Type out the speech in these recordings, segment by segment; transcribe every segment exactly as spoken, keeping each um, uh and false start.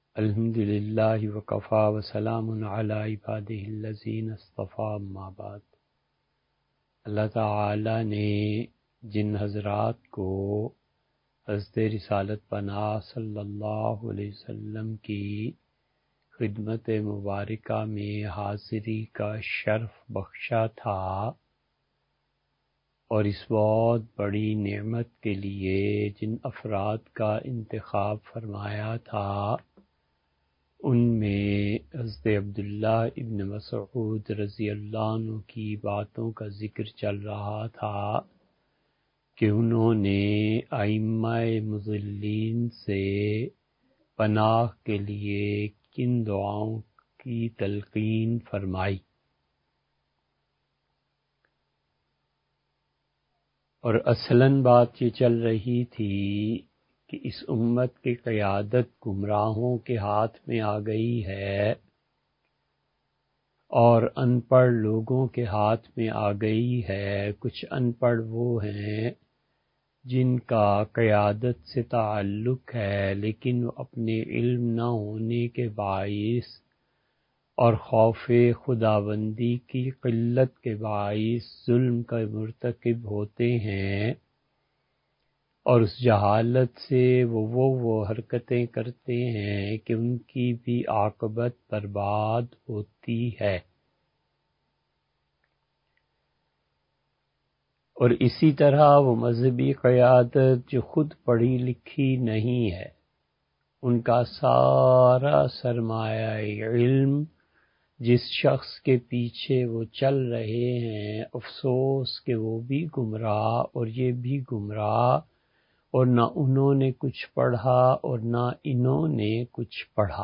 الحمد للہ وکفا وسلام علی عبادہ الذین اصطفیٰ اما بعد۔ اللہ تعالی نے جن حضرات کو حضرت رسالت پناہ صلی اللہ علیہ وسلم کی خدمت مبارکہ میں حاضری کا شرف بخشا تھا اور اس بہت بڑی نعمت کے لیے جن افراد کا انتخاب فرمایا تھا، ان میں حضرت عبداللہ ابن مسعود رضی اللہ عنہ کی باتوں کا ذکر چل رہا تھا کہ انہوں نے ائمہ مضلین سے پناہ کے لیے کن دعاؤں کی تلقین فرمائی، اور اصلاً بات یہ چل رہی تھی کہ اس امت کی قیادت گمراہوں کے ہاتھ میں آ گئی ہے اور ان پڑھ لوگوں کے ہاتھ میں آ گئی ہے۔ کچھ ان پڑھ وہ ہیں جن کا قیادت سے تعلق ہے، لیکن وہ اپنے علم نہ ہونے کے باعث اور خوف خداوندی کی قلت کے باعث ظلم کا مرتکب ہوتے ہیں، اور اس جہالت سے وہ وہ وہ حرکتیں کرتے ہیں کہ ان کی بھی عاقبت برباد ہوتی ہے۔ اور اسی طرح وہ مذہبی قیادت جو خود پڑھی لکھی نہیں ہے، ان کا سارا سرمایہ علم جس شخص کے پیچھے وہ چل رہے ہیں، افسوس کہ وہ بھی گمراہ اور یہ بھی گمراہ، اور نہ انہوں نے کچھ پڑھا اور نہ انہوں نے کچھ پڑھا۔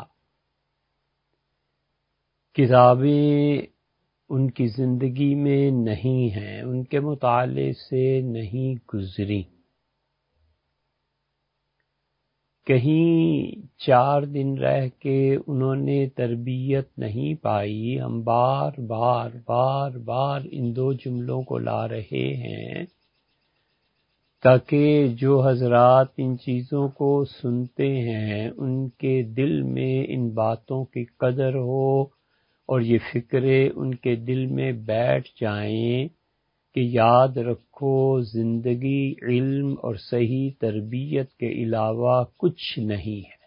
کتابیں ان کی زندگی میں نہیں ہیں، ان کے مطالعے سے نہیں گزری، کہیں چار دن رہ کے انہوں نے تربیت نہیں پائی۔ ہم بار بار بار بار ان دو جملوں کو لا رہے ہیں تاکہ جو حضرات ان چیزوں کو سنتے ہیں ان کے دل میں ان باتوں کی قدر ہو اور یہ فکریں ان کے دل میں بیٹھ جائیں کہ یاد رکھو، زندگی علم اور صحیح تربیت کے علاوہ کچھ نہیں ہے۔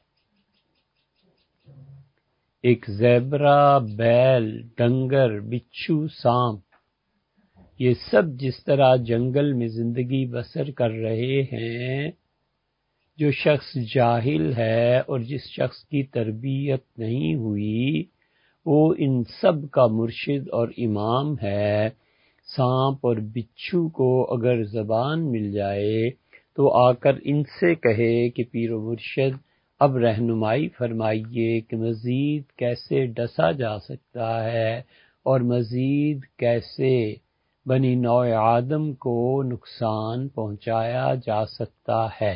ایک زیبرا، بیل، ڈنگر، بچھو، سانپ، یہ سب جس طرح جنگل میں زندگی بسر کر رہے ہیں، جو شخص جاہل ہے اور جس شخص کی تربیت نہیں ہوئی وہ ان سب کا مرشد اور امام ہے۔ سانپ اور بچھو کو اگر زبان مل جائے تو آ کر ان سے کہے کہ پیر و مرشد اب رہنمائی فرمائیے کہ مزید کیسے ڈسا جا سکتا ہے اور مزید کیسے بنی نوع آدم کو نقصان پہنچایا جا سکتا ہے۔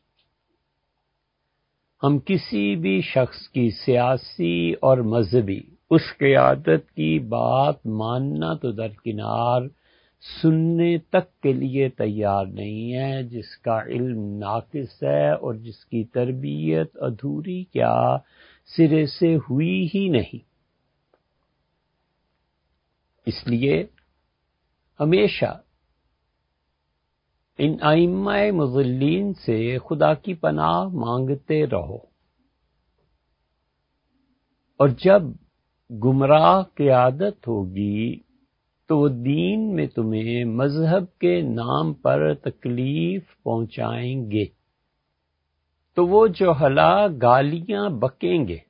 ہم کسی بھی شخص کی سیاسی اور مذہبی اس قیادت کی بات ماننا تو درکنار، سننے تک کے لیے تیار نہیں ہے، جس کا علم ناقص ہے اور جس کی تربیت ادھوری کیا سرے سے ہوئی ہی نہیں۔ اس لیے ہمیشہ ان ائمہ مضلین سے خدا کی پناہ مانگتے رہو، اور جب گمراہ قیادت ہوگی تو وہ دین میں تمہیں مذہب کے نام پر تکلیف پہنچائیں گے، تو وہ جہلا گالیاں بکیں گے۔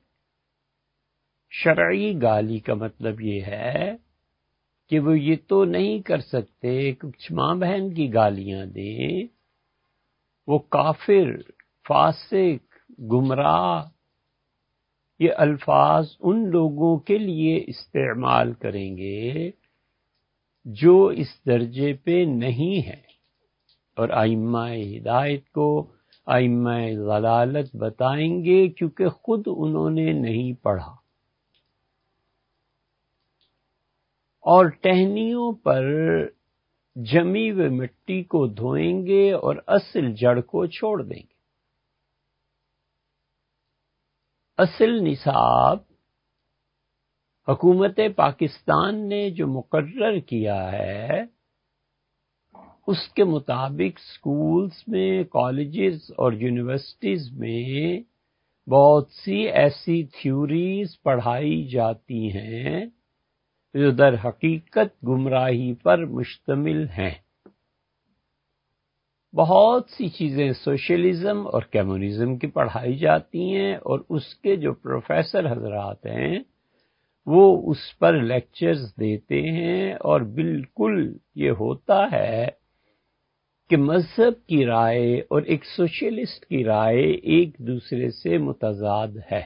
شرعی گالی کا مطلب یہ ہے کہ وہ یہ تو نہیں کر سکتے کچھ ماں بہن کی گالیاں دیں، وہ کافر، فاسق، گمراہ یہ الفاظ ان لوگوں کے لیے استعمال کریں گے جو اس درجے پہ نہیں ہیں، اور ائمہ ہدایت کو ائمہ ضلالت بتائیں گے کیونکہ خود انہوں نے نہیں پڑھا، اور ٹہنیوں پر جمی ہوئی مٹی کو دھوئیں گے اور اصل جڑ کو چھوڑ دیں گے۔ اصل نصاب حکومت پاکستان نے جو مقرر کیا ہے اس کے مطابق سکولز میں، کالجز اور یونیورسٹیز میں بہت سی ایسی تھیوریز پڑھائی جاتی ہیں جو در حقیقت گمراہی پر مشتمل ہیں۔ بہت سی چیزیں سوشلزم اور کمیونزم کی پڑھائی جاتی ہیں اور اس کے جو پروفیسر حضرات ہیں وہ اس پر لیکچرز دیتے ہیں، اور بالکل یہ ہوتا ہے کہ مذہب کی رائے اور ایک سوشلسٹ کی رائے ایک دوسرے سے متضاد ہے۔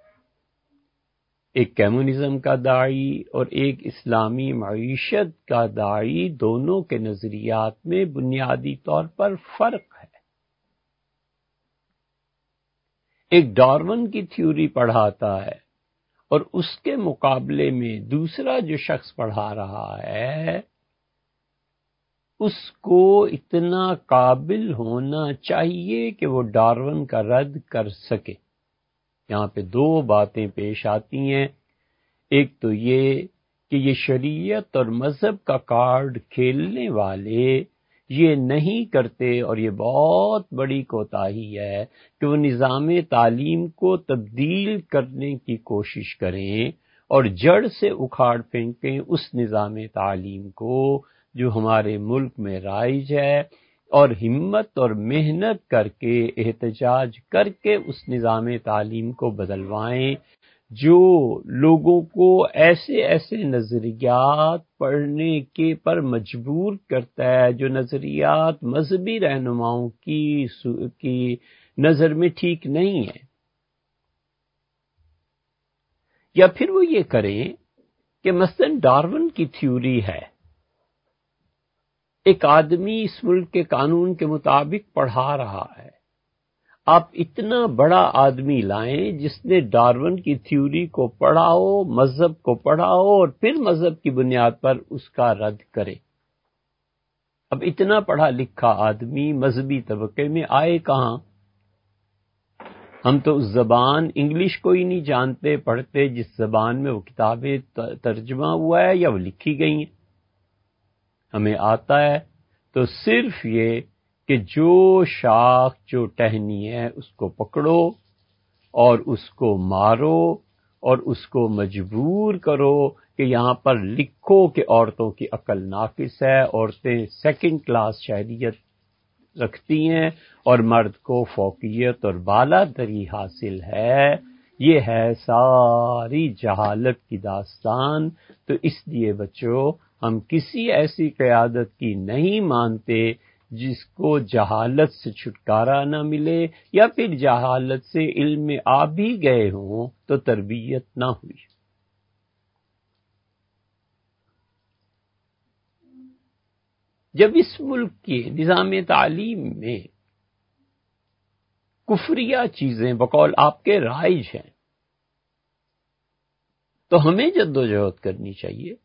ایک کمیونزم کا داعی اور ایک اسلامی معیشت کا داعی، دونوں کے نظریات میں بنیادی طور پر فرق ہے۔ ایک ڈارون کی تھیوری پڑھاتا ہے اور اس کے مقابلے میں دوسرا جو شخص پڑھا رہا ہے اس کو اتنا قابل ہونا چاہیے کہ وہ ڈارون کا رد کر سکے۔ یہاں پہ دو باتیں پیش آتی ہیں، ایک تو یہ کہ یہ شریعت اور مذہب کا کارڈ کھیلنے والے یہ نہیں کرتے، اور یہ بہت بڑی کوتاہی ہے کہ وہ نظام تعلیم کو تبدیل کرنے کی کوشش کریں اور جڑ سے اکھاڑ پھینکیں اس نظام تعلیم کو جو ہمارے ملک میں رائج ہے، اور ہمت اور محنت کر کے، احتجاج کر کے اس نظام تعلیم کو بدلوائیں جو لوگوں کو ایسے ایسے نظریات پڑھنے کے پر مجبور کرتا ہے جو نظریات مذہبی رہنماؤں کی کی نظر میں ٹھیک نہیں ہے۔ یا پھر وہ یہ کریں کہ مثلا ڈارون کی تھیوری ہے، ایک آدمی اس ملک کے قانون کے مطابق پڑھا رہا ہے، آپ اتنا بڑا آدمی لائیں جس نے ڈارون کی تھیوری کو پڑھا ہو، مذہب کو پڑھا ہو، اور پھر مذہب کی بنیاد پر اس کا رد کرے۔ اب اتنا پڑھا لکھا آدمی مذہبی طبقے میں آئے کہاں؟ ہم تو اس زبان انگلش کو ہی نہیں جانتے پڑھتے جس زبان میں وہ کتابیں ترجمہ ہوا ہے یا وہ لکھی گئی ہیں۔ ہمیں آتا ہے تو صرف یہ کہ جو شاخ جو ٹہنی ہے اس کو پکڑو اور اس کو مارو اور اس کو مجبور کرو کہ یہاں پر لکھو کہ عورتوں کی عقل ناقص ہے، عورتیں سیکنڈ کلاس شہریت رکھتی ہیں اور مرد کو فوقیت اور بالادری حاصل ہے۔ یہ ہے ساری جہالت کی داستان۔ تو اس لیے بچوں، ہم کسی ایسی قیادت کی نہیں مانتے جس کو جہالت سے چھٹکارا نہ ملے، یا پھر جہالت سے علم میں آ بھی گئے ہوں تو تربیت نہ ہوئی۔ جب اس ملک کے نظام تعلیم میں کفریہ چیزیں بقول آپ کے رائج ہیں تو ہمیں جدوجہد کرنی چاہیے۔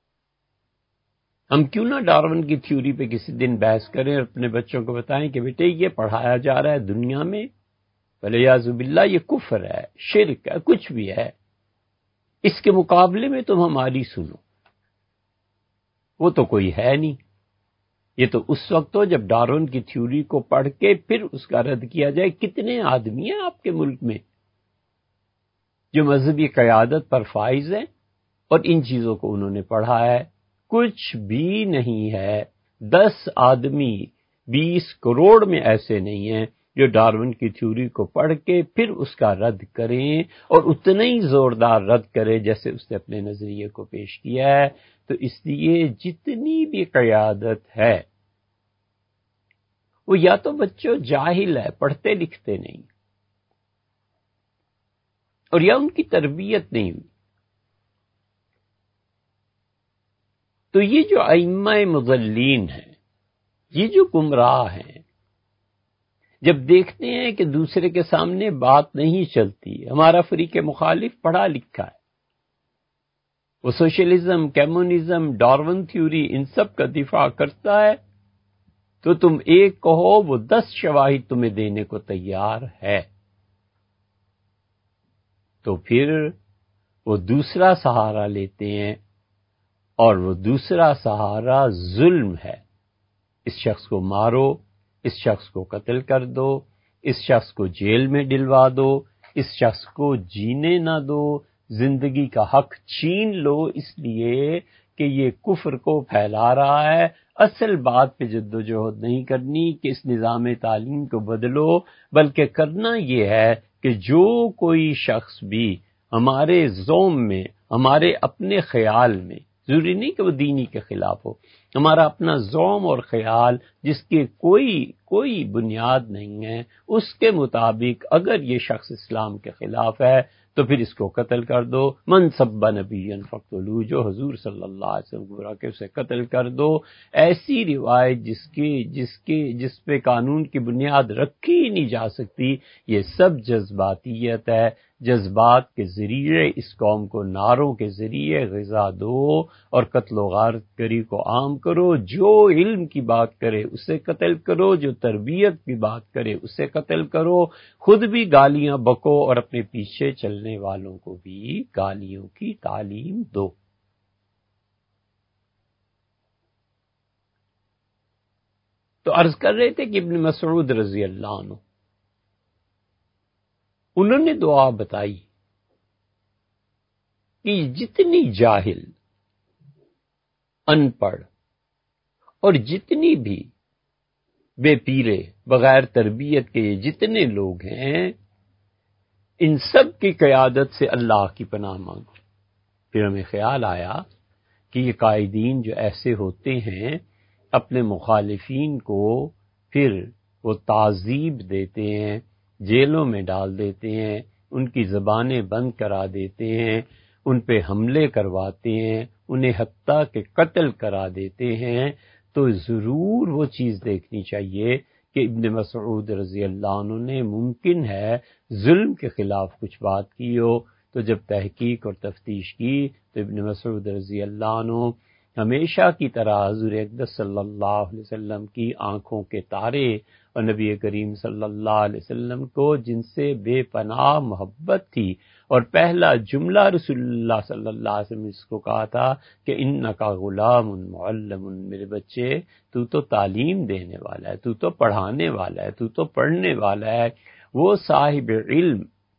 ہم کیوں نہ ڈارون کی تھیوری پہ کسی دن بحث کریں اور اپنے بچوں کو بتائیں کہ بیٹے یہ پڑھایا جا رہا ہے دنیا میں، ولیعوذ باللہ یہ کفر ہے، شرک ہے، کچھ بھی ہے، اس کے مقابلے میں تم ہماری سنو۔ وہ تو کوئی ہے نہیں۔ یہ تو اس وقت ہو جب ڈارون کی تھیوری کو پڑھ کے پھر اس کا رد کیا جائے۔ کتنے آدمی ہیں آپ کے ملک میں جو مذہبی قیادت پر فائز ہیں اور ان چیزوں کو انہوں نے پڑھا ہے؟ کچھ بھی نہیں ہے۔ دس آدمی بیس کروڑ میں ایسے نہیں ہیں جو ڈارون کی تھیوری کو پڑھ کے پھر اس کا رد کریں، اور اتنا ہی زوردار رد کریں جیسے اس نے اپنے نظریے کو پیش کیا ہے۔ تو اس لیے جتنی بھی قیادت ہے وہ یا تو بچوں جاہل ہے، پڑھتے لکھتے نہیں، اور یا ان کی تربیت نہیں ہوئی۔ تو یہ جو ائمہ مضلین ہیں، یہ جو گمراہ ہیں، جب دیکھتے ہیں کہ دوسرے کے سامنے بات نہیں چلتی، ہمارا فریق مخالف پڑھا لکھا ہے، وہ سوشلزم، کمیونزم، ڈارون تھیوری ان سب کا دفاع کرتا ہے، تو تم ایک کہو وہ دس شواہد تمہیں دینے کو تیار ہے۔ تو پھر وہ دوسرا سہارا لیتے ہیں، اور وہ دوسرا سہارا ظلم ہے۔ اس شخص کو مارو، اس شخص کو قتل کر دو، اس شخص کو جیل میں ڈلوا دو، اس شخص کو جینے نہ دو، زندگی کا حق چھین لو، اس لیے کہ یہ کفر کو پھیلا رہا ہے۔ اصل بات پہ جد و جہد نہیں کرنی کہ اس نظام تعلیم کو بدلو، بلکہ کرنا یہ ہے کہ جو کوئی شخص بھی ہمارے زوم میں، ہمارے اپنے خیال میں، ضروری نہیں کہ وہ دینی کے خلاف ہو، ہمارا اپنا زوم اور خیال جس کے کوئی کوئی بنیاد نہیں ہے، اس کے مطابق اگر یہ شخص اسلام کے خلاف ہے تو پھر اس کو قتل کر دو۔ من سب نبی فقتلوہ، جو حضور صلی اللہ علیہ وسلم کو برا کہ اسے قتل کر دو۔ ایسی روایت جس کی جس کی جس پہ قانون کی بنیاد رکھی ہی نہیں جا سکتی، یہ سب جذباتیت ہے۔ جذبات کے ذریعے اس قوم کو نعروں کے ذریعے غذا دو اور قتل و غارت گری کو عام کرو۔ جو علم کی بات کرے اسے قتل کرو، جو تربیت کی بات کرے اسے قتل کرو، خود بھی گالیاں بکو اور اپنے پیچھے چلنے والوں کو بھی گالیوں کی تعلیم دو۔ تو عرض کر رہے تھے کہ ابن مسعود رضی اللہ عنہ انہوں نے دعا بتائی کہ جتنی جاہل، ان پڑھ اور جتنی بھی بے پیرے، بغیر تربیت کے یہ جتنے لوگ ہیں، ان سب کی قیادت سے اللہ کی پناہ مانگو۔ پھر ہمیں خیال آیا کہ یہ قائدین جو ایسے ہوتے ہیں اپنے مخالفین کو پھر وہ تعذیب دیتے ہیں، جیلوں میں ڈال دیتے ہیں، ان کی زبانیں بند کرا دیتے ہیں، ان پہ حملے کرواتے ہیں، انہیں حتیٰ کہ قتل کرا دیتے ہیں۔ تو ضرور وہ چیز دیکھنی چاہیے کہ ابن مسعود رضی اللہ عنہ نے ممکن ہے ظلم کے خلاف کچھ بات کی ہو۔ تو جب تحقیق اور تفتیش کی تو ابن مسعود رضی اللہ عنہ ہمیشہ کی طرح حضور اقدس صلی اللہ علیہ وسلم کی آنکھوں کے تارے اور نبی کریم صلی اللہ علیہ وسلم کو جن سے بے پناہ محبت تھی، اور پہلا جملہ رسول اللہ صلی اللہ علیہ وسلم نے اس کو کہا تھا کہ انکا غلام معلم، میرے بچے تو تو تعلیم دینے والا ہے، تو تو پڑھانے والا ہے، تو تو پڑھنے والا ہے۔ وہ صاحب علم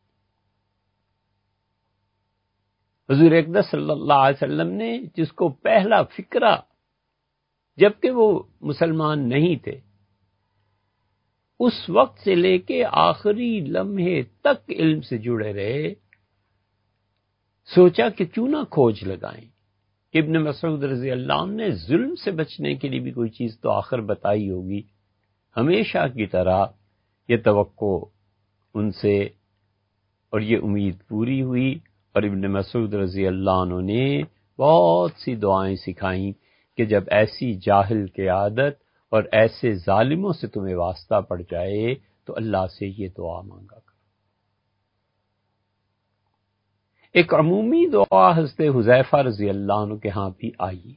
حضور اقدس صلی اللہ علیہ وسلم نے جس کو پہلا فکرہ، جبکہ وہ مسلمان نہیں تھے، اس وقت سے لے کے آخری لمحے تک علم سے جڑے رہے، سوچا کہ کیوں نہ کھوج لگائیں کہ ابن مسعود رضی اللہ عنہ نے ظلم سے بچنے کے لیے بھی کوئی چیز تو آخر بتائی ہوگی۔ ہمیشہ کی طرح یہ توقع ان سے اور یہ امید پوری ہوئی، اور ابن مسعود رضی اللہ عنہ نے بہت سی دعائیں سکھائیں کہ جب ایسی جاہل قیادت اور ایسے ظالموں سے تمہیں واسطہ پڑ جائے تو اللہ سے یہ دعا مانگا کرو۔ ایک عمومی دعا حضرت حذیفہ رضی اللہ عنہ کے ہاں بھی آئی۔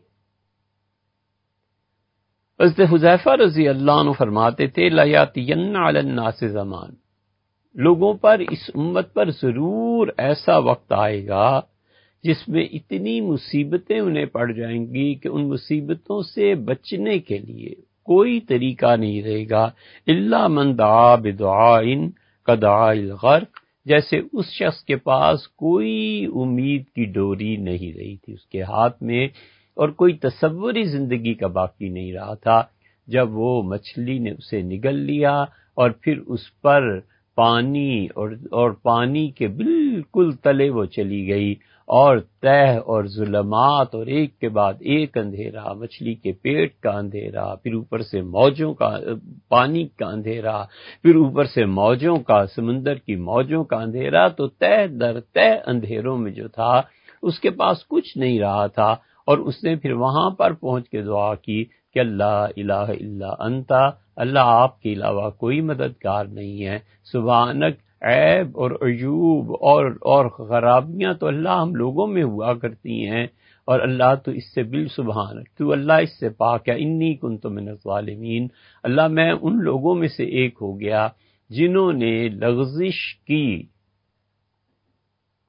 حضرت حذیفہ رضی اللہ عنہ فرماتے تھے لَيَأْتِيَنَّ عَلَى النَّاسِ زمان، لوگوں پر، اس امت پر ضرور ایسا وقت آئے گا جس میں اتنی مصیبتیں انہیں پڑ جائیں گی کہ ان مصیبتوں سے بچنے کے لیے کوئی طریقہ نہیں رہے گا، الا من دعا بدعاء کدعاء الغرق، جیسے اس شخص کے پاس کوئی امید کی ڈوری نہیں رہی تھی اس کے ہاتھ میں، اور کوئی تصوری زندگی کا باقی نہیں رہا تھا، جب وہ مچھلی نے اسے نگل لیا اور پھر اس پر پانی اور اور پانی کے بالکل تلے وہ چلی گئی، اور تہ اور ظلمات اور ایک کے بعد ایک اندھیرا، مچھلی کے پیٹ کا اندھیرا، پھر اوپر سے موجوں کا، پانی کا اندھیرا، پھر اوپر سے موجوں کا، سمندر کی موجوں کا اندھیرا، تو تہ در تہ اندھیروں میں جو تھا اس کے پاس کچھ نہیں رہا تھا، اور اس نے پھر وہاں پر پہنچ کے دعا کی کہ اللہ الہ الا انت، اللہ آپ کے علاوہ کوئی مددگار نہیں ہے، سبحانک، عیب اور عیوب اور اور خرابیاں تو اللہ ہم لوگوں میں ہوا کرتی ہیں، اور اللہ تو اس سے بال سبحانک، تو اللہ اس سے پاک ہے، انی کنت من الظالمین، اللہ میں ان لوگوں میں سے ایک ہو گیا جنہوں نے لغزش کی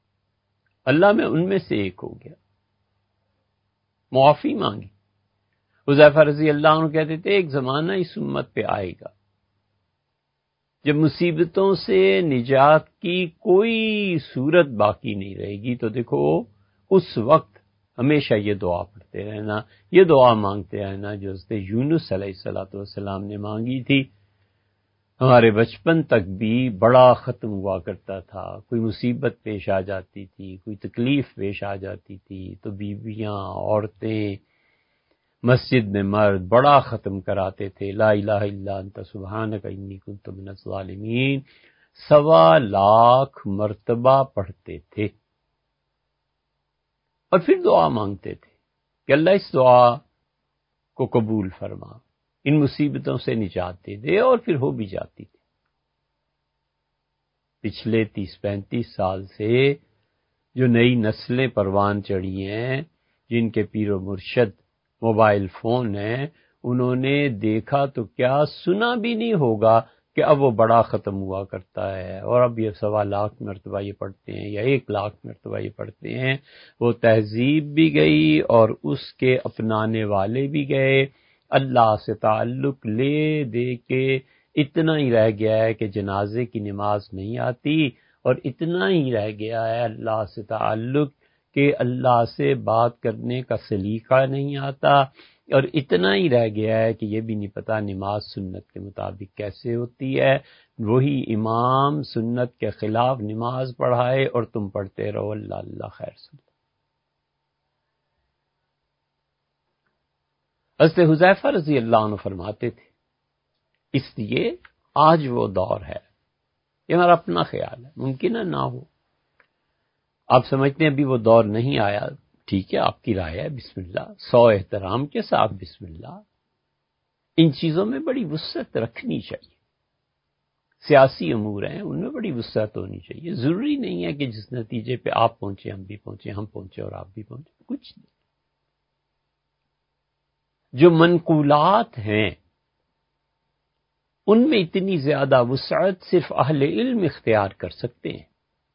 اللہ میں ان میں سے ایک ہو گیا، معافی مانگی۔ حذیفہ رضی اللہ عنہ کہتے تھے ایک زمانہ اس امت پہ آئے گا جب مصیبتوں سے نجات کی کوئی صورت باقی نہیں رہے گی، تو دیکھو اس وقت ہمیشہ یہ دعا پڑھتے رہنا، یہ دعا مانگتے رہنا جو حضرت یونس علیہ الصلوۃ والسلام نے مانگی تھی۔ ہمارے بچپن تک بھی بڑا ختم ہوا کرتا تھا، کوئی مصیبت پیش آ جاتی تھی، کوئی تکلیف پیش آ جاتی تھی تو بیویاں، عورتیں، مسجد میں مرد بڑا ختم کراتے تھے، لا الہ الا انت سبحانک انی کنت من الظالمین، سوا لاکھ مرتبہ پڑھتے تھے، اور پھر دعا مانگتے تھے کہ اللہ اس دعا کو قبول فرما، ان مصیبتوں سے نجات دے دے، اور پھر ہو بھی جاتی تھی۔ پچھلے تیس پینتیس سال سے جو نئی نسلیں پروان چڑھی ہیں، جن کے پیر و مرشد موبائل فون ہیں، انہوں نے دیکھا تو کیا سنا بھی نہیں ہوگا کہ اب وہ بڑا ختم ہوا کرتا ہے، اور اب یہ سوا لاکھ مرتبہ یہ پڑھتے ہیں یا ایک لاکھ مرتبہ یہ پڑھتے ہیں۔ وہ تہذیب بھی گئی اور اس کے اپنانے والے بھی گئے، اللہ سے تعلق لے دے کے اتنا ہی رہ گیا ہے کہ جنازے کی نماز نہیں آتی، اور اتنا ہی رہ گیا ہے اللہ سے تعلق کہ اللہ سے بات کرنے کا سلیقہ نہیں آتا، اور اتنا ہی رہ گیا ہے کہ یہ بھی نہیں پتا نماز سنت کے مطابق کیسے ہوتی ہے۔ وہی امام سنت کے خلاف نماز پڑھائے اور تم پڑھتے رہو اللہ اللہ خیر سن۔ حضرت حذیفہ رضی اللہ عنہ فرماتے تھے اس لیے آج وہ دور ہے، یہ ہمارا اپنا خیال ہے، ممکن ہے نہ ہو، آپ سمجھتے ہیں ابھی وہ دور نہیں آیا، ٹھیک ہے، آپ کی رائے ہے، بسم اللہ، سو احترام کے ساتھ بسم اللہ۔ ان چیزوں میں بڑی وسعت رکھنی چاہیے، سیاسی امور ہیں ان میں بڑی وسعت ہونی چاہیے، ضروری نہیں ہے کہ جس نتیجے پہ آپ پہنچے ہم بھی پہنچے، ہم پہنچے اور آپ بھی پہنچے، کچھ نہیں۔ جو منقولات ہیں ان میں اتنی زیادہ وسعت صرف اہل علم اختیار کر سکتے ہیں،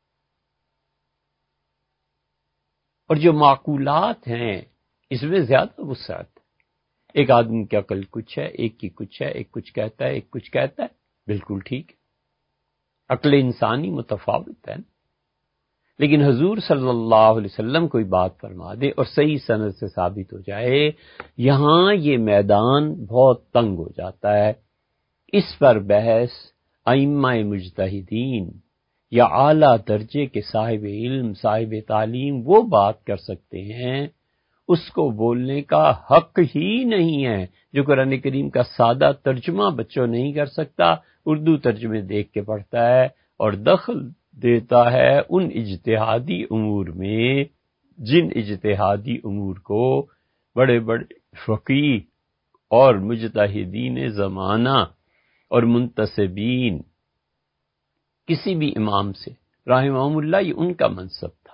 اور جو معقولات ہیں اس میں زیادہ وسعت۔ ایک آدمی کی عقل کچھ ہے، ایک کی کچھ ہے، ایک کچھ کہتا ہے، ایک کچھ کہتا ہے، بالکل ٹھیک ہے، عقل انسانی متفاوت ہے، لیکن حضور صلی اللہ علیہ وسلم کوئی بات فرما دے اور صحیح سند سے ثابت ہو جائے، یہاں یہ میدان بہت تنگ ہو جاتا ہے۔ اس پر بحث ائمہ مجتہدین یا اعلیٰ درجے کے صاحب علم، صاحب تعلیم وہ بات کر سکتے ہیں، اس کو بولنے کا حق ہی نہیں ہے جو قرآن کریم کا سادہ ترجمہ بچوں نہیں کر سکتا، اردو ترجمے دیکھ کے پڑھتا ہے اور دخل دیتا ہے ان اجتہادی امور میں جن اجتہادی امور کو بڑے بڑے فقیہ اور مجتہدین زمانہ اور منتسبین کسی بھی امام سے رحمہم اللہ، یہ ان کا منصب تھا۔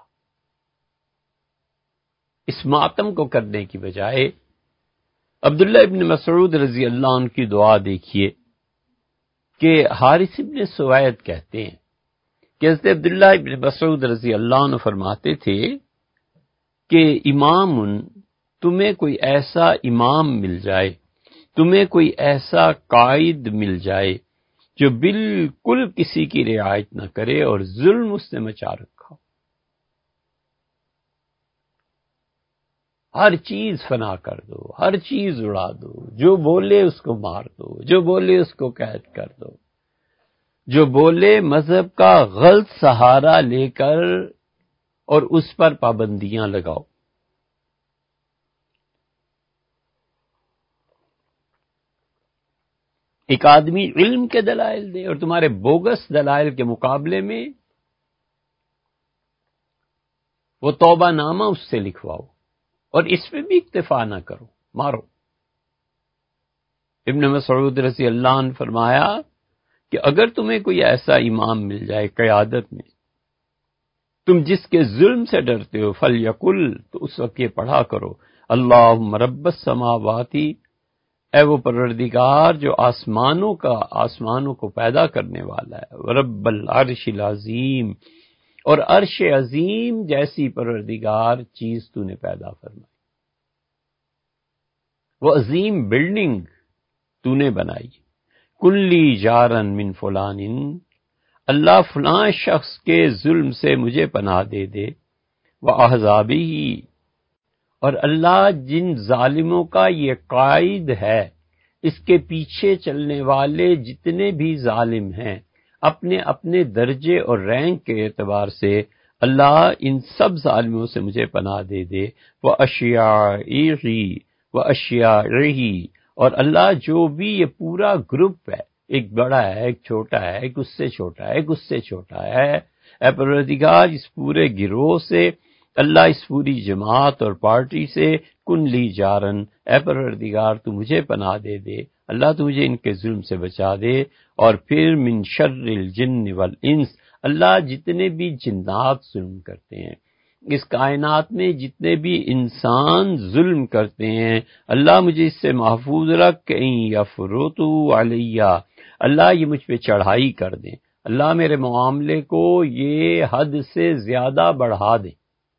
اس ماتم کو کرنے کی بجائے عبداللہ ابن مسعود رضی اللہ عنہ کی دعا دیکھیے کہ حارث ابن سوید کہتے ہیں کہ حضرت عبداللہ ابن مسعود رضی اللہ عنہ فرماتے تھے کہ امام تمہیں کوئی ایسا امام مل جائے، تمہیں کوئی ایسا قائد مل جائے جو بالکل کسی کی رعایت نہ کرے اور ظلم اس نے مچا رکھا، ہر چیز فنا کر دو، ہر چیز اڑا دو، جو بولے اس کو مار دو، جو بولے اس کو قید کر دو، جو بولے مذہب کا غلط سہارا لے کر اور اس پر پابندیاں لگاؤ۔ ایک آدمی علم کے دلائل دے اور تمہارے بوگس دلائل کے مقابلے میں وہ توبہ نامہ اس سے لکھواؤ، اور اس پہ بھی اکتفا نہ کرو، مارو۔ ابن مسعود رضی اللہ عنہ فرمایا کہ اگر تمہیں کوئی ایسا امام مل جائے قیادت میں، تم جس کے ظلم سے ڈرتے ہو، فلیقل، تو اس وقت یہ پڑھا کرو، اللہم رب السماواتی، اے وہ پروردگار جو آسمانوں کا آسمانوں کو پیدا کرنے والا ہے، رب العرش العظیم، اور عرش عظیم جیسی پروردگار چیز تو نے پیدا فرمائی، وہ عظیم بلڈنگ تو نے بنائی۔ کلی جارن من فلان، اللہ فلاں شخص کے ظلم سے مجھے پناہ دے دے، وَأَحْزَابِهِ، اور اللہ جن ظالموں کا یہ قائد ہے، اس کے پیچھے چلنے والے جتنے بھی ظالم ہیں اپنے اپنے درجے اور رینک کے اعتبار سے، اللہ ان سب ظالموں سے مجھے پناہ دے دے۔ وَأَشْيَاعِهِ وَأَشْيَاعِهِ، اور اللہ جو بھی یہ پورا گروپ ہے، ایک بڑا ہے، ایک چھوٹا ہے، ایک اس سے چھوٹا ہے، ایک اس سے چھوٹا ہے، اے پروردگار اس پورے گروہ سے، اللہ اس پوری جماعت اور پارٹی سے، کن لی جارن، اے پروردگار تو مجھے پناہ دے دے، اللہ تو مجھے ان کے ظلم سے بچا دے۔ اور پھر من شر الجن والانس، اللہ جتنے بھی جنات ظلم کرتے ہیں، اس کائنات میں جتنے بھی انسان ظلم کرتے ہیں، اللہ مجھے اس سے محفوظ رکھ کہ یفرطوا علیہ، اللہ یہ مجھ پہ چڑھائی کر دیں، اللہ میرے معاملے کو یہ حد سے زیادہ بڑھا دیں،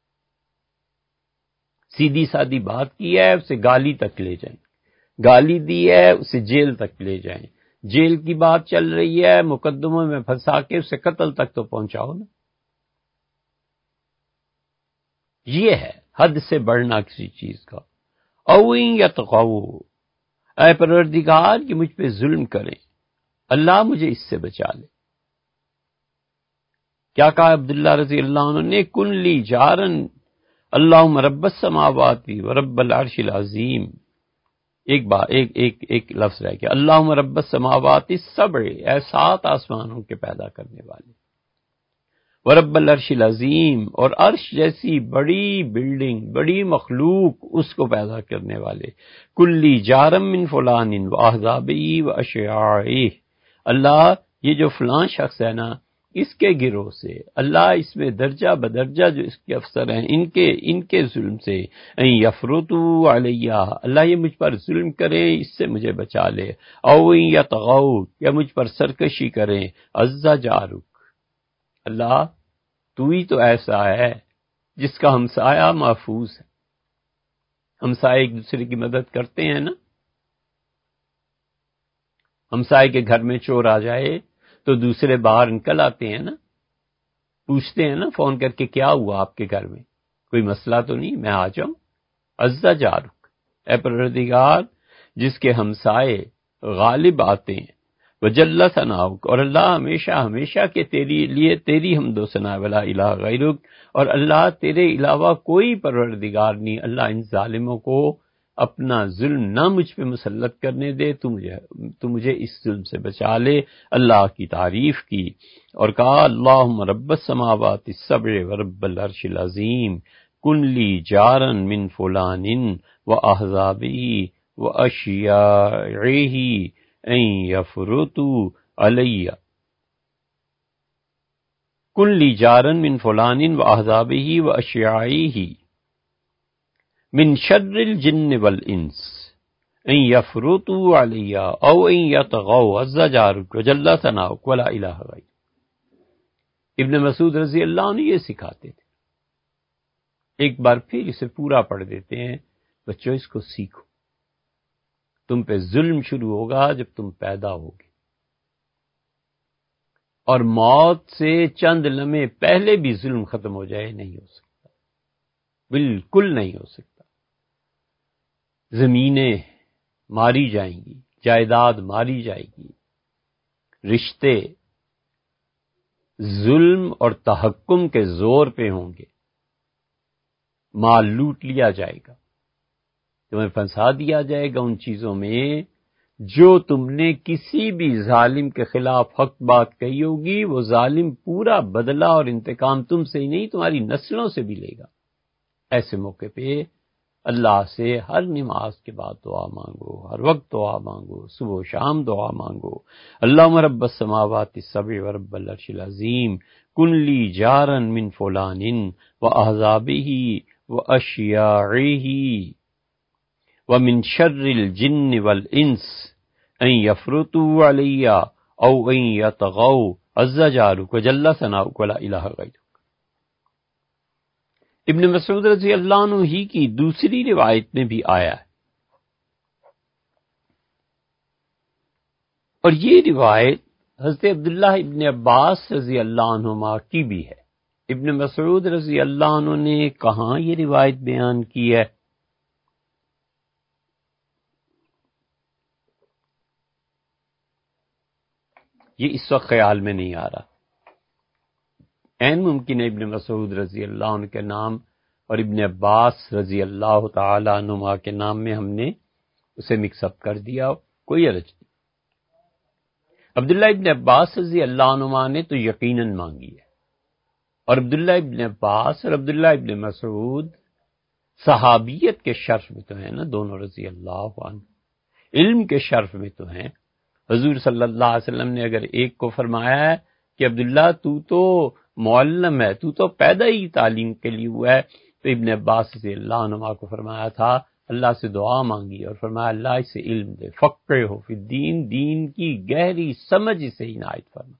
سیدھی سادی بات کی ہے اسے گالی تک لے جائیں، گالی دی ہے اسے جیل تک لے جائیں، جیل کی بات چل رہی ہے مقدموں میں پھنسا کے اسے قتل تک تو پہنچاؤ نا۔ یہ ہے حد سے بڑھنا کسی چیز کا۔ اوئن یطغوا، اے پروردگار کہ مجھ پہ ظلم کریں، اللہ مجھے اس سے بچا لے۔ کیا کہا عبداللہ رضی اللہ عنہ نے؟ کن لی جارن اللہم رب السماوات ورب العرش العظیم، ایک بار ایک ایک ایک لفظ رہ گیا، اللہم رب السماوات السبع، اے سات آسمانوں کے پیدا کرنے والے، ورب العرش العظیم، اور عرش جیسی بڑی بلڈنگ، بڑی مخلوق اس کو پیدا کرنے والے، کلی جارم من فلان واحزابہ واشیاعہ، اللہ یہ جو فلاں شخص ہے نا اس کے گروہ سے، اللہ اس میں درجہ بدرجہ جو اس کے افسر ہیں ان کے ان کے ظلم سے، ان یفرطوا علیہ، اللہ یہ مجھ پر ظلم کریں اس سے مجھے بچا لے، او ان یطغوا، یا مجھ پر سرکشی کریں، عز جارک، اللہ تو ہی تو ایسا ہے جس کا ہمسایہ محفوظ ہے، ہمسائے ایک دوسرے کی مدد کرتے ہیں نا، ہمسائے کے گھر میں چور آ جائے تو دوسرے باہر نکل آتے ہیں نا، پوچھتے ہیں نا فون کر کے کیا ہوا آپ کے گھر میں، کوئی مسئلہ تو نہیں، میں آ جاؤں۔ عز جارک، اے پروردگار جس کے ہمسائے غالب آتے ہیں، وجل ثناؤک، اور اللہ ہمیشہ ہمیشہ کے تیری لیے تیری حمد و ثنا، ولا الہ غیرک، اور اللہ تیرے علاوہ کوئی پروردگار نہیں، اللہ ان ظالموں کو اپنا ظلم نہ مجھ پہ مسلط کرنے دے، تو مجھے تو مجھے اس ظلم سے بچا لے۔ اللہ کی تعریف کی اور کہا اللہم رب السماوات السبع ورب العرش العظیم، کن لی جارن من فلان واحزابہ واشیاعہ ان یفرطوا علیہ، کن لی جارن من فلان واحزابہ واشیاعہ من شر الجن والانس ان یفرطوا علیہ او ان یطغوا، عز جارک وجل ثناؤک ولا الہ غیرک۔ ابن مسعود رضی اللہ عنہ یہ سکھاتے تھے، ایک بار پھر اسے پورا پڑھ دیتے ہیں، بچوں اس کو سیکھو، تم پہ ظلم شروع ہوگا جب تم پیدا ہوگے، اور موت سے چند لمحے پہلے بھی ظلم ختم ہو جائے نہیں ہو سکتا، بالکل نہیں ہو سکتا۔ زمینیں ماری جائیں گی، جائیداد ماری جائے گی، رشتے ظلم اور تحکم کے زور پہ ہوں گے، مال لوٹ لیا جائے گا، تمہیں پھنسا دیا جائے گا ان چیزوں میں جو تم نے کسی بھی ظالم کے خلاف حق بات کہی ہوگی، وہ ظالم پورا بدلہ اور انتقام تم سے ہی نہیں تمہاری نسلوں سے بھی لے گا۔ ایسے موقع پہ اللہ سے ہر نماز کے بعد دعا مانگو، ہر وقت دعا مانگو، صبح و شام دعا مانگو، اللہم رب السماوات السبع ورب العرش العظیم، کن لی جارن من فلان واحزابہ واشیاعہ ومن شر الجن والانس ان یفرطوا علیہ او ان یطغوا، عز جارک وجل ثناؤک ولا الہ غیرک۔ ابن مسعود رضی اللہ عنہ ہی کی دوسری روایت میں بھی آیا ہے، اور یہ روایت حضرت عبداللہ ابن عباس رضی اللہ عنہما کی بھی ہے۔ ابن مسعود رضی اللہ عنہ نے کہاں یہ روایت بیان کی ہے؟ یہ اس وقت خیال میں نہیں آ رہا۔ عین ممکن ہے ابن مسعود رضی اللہ عنہ کے نام اور ابن عباس رضی اللہ تعالی عنہما کے نام میں ہم نے اسے مکس اپ کر دیا، کوئی حرج نہیں۔ عبداللہ ابن عباس رضی اللہ عنہما نے تو یقیناً مانگی ہے، اور عبداللہ ابن عباس اور عبداللہ ابن مسعود صحابیت کے شرف میں تو ہیں نا دونوں رضی اللہ عنہ، علم کے شرف میں تو ہیں۔ حضور صلی اللہ علیہ وسلم نے اگر ایک کو فرمایا ہے کہ عبداللہ تو تو معلم ہے، تو تو پیدا ہی تعلیم کے لیے ہوا ہے، تو ابن عباس رضی اللہ عنہ کو فرمایا تھا اللہ سے دعا مانگی اور فرمایا اللہ اسے علم دے، فقہ ہو فی الدین، دین کی گہری سمجھ اسے عنایت فرما۔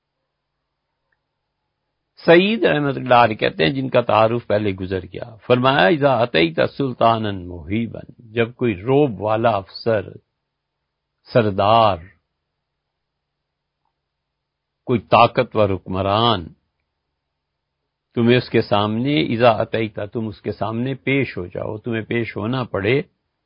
سعید رحمۃ اللہ علیہ کہتے ہیں، جن کا تعارف پہلے گزر گیا، فرمایا اذا اتیت سلطانا مہیبا، جب کوئی روب والا افسر، سردار، کوئی طاقتور حکمران تمہیں اس کے سامنے، اذا اتیتا، تم اس کے سامنے پیش ہو جاؤ، تمہیں پیش ہونا پڑے،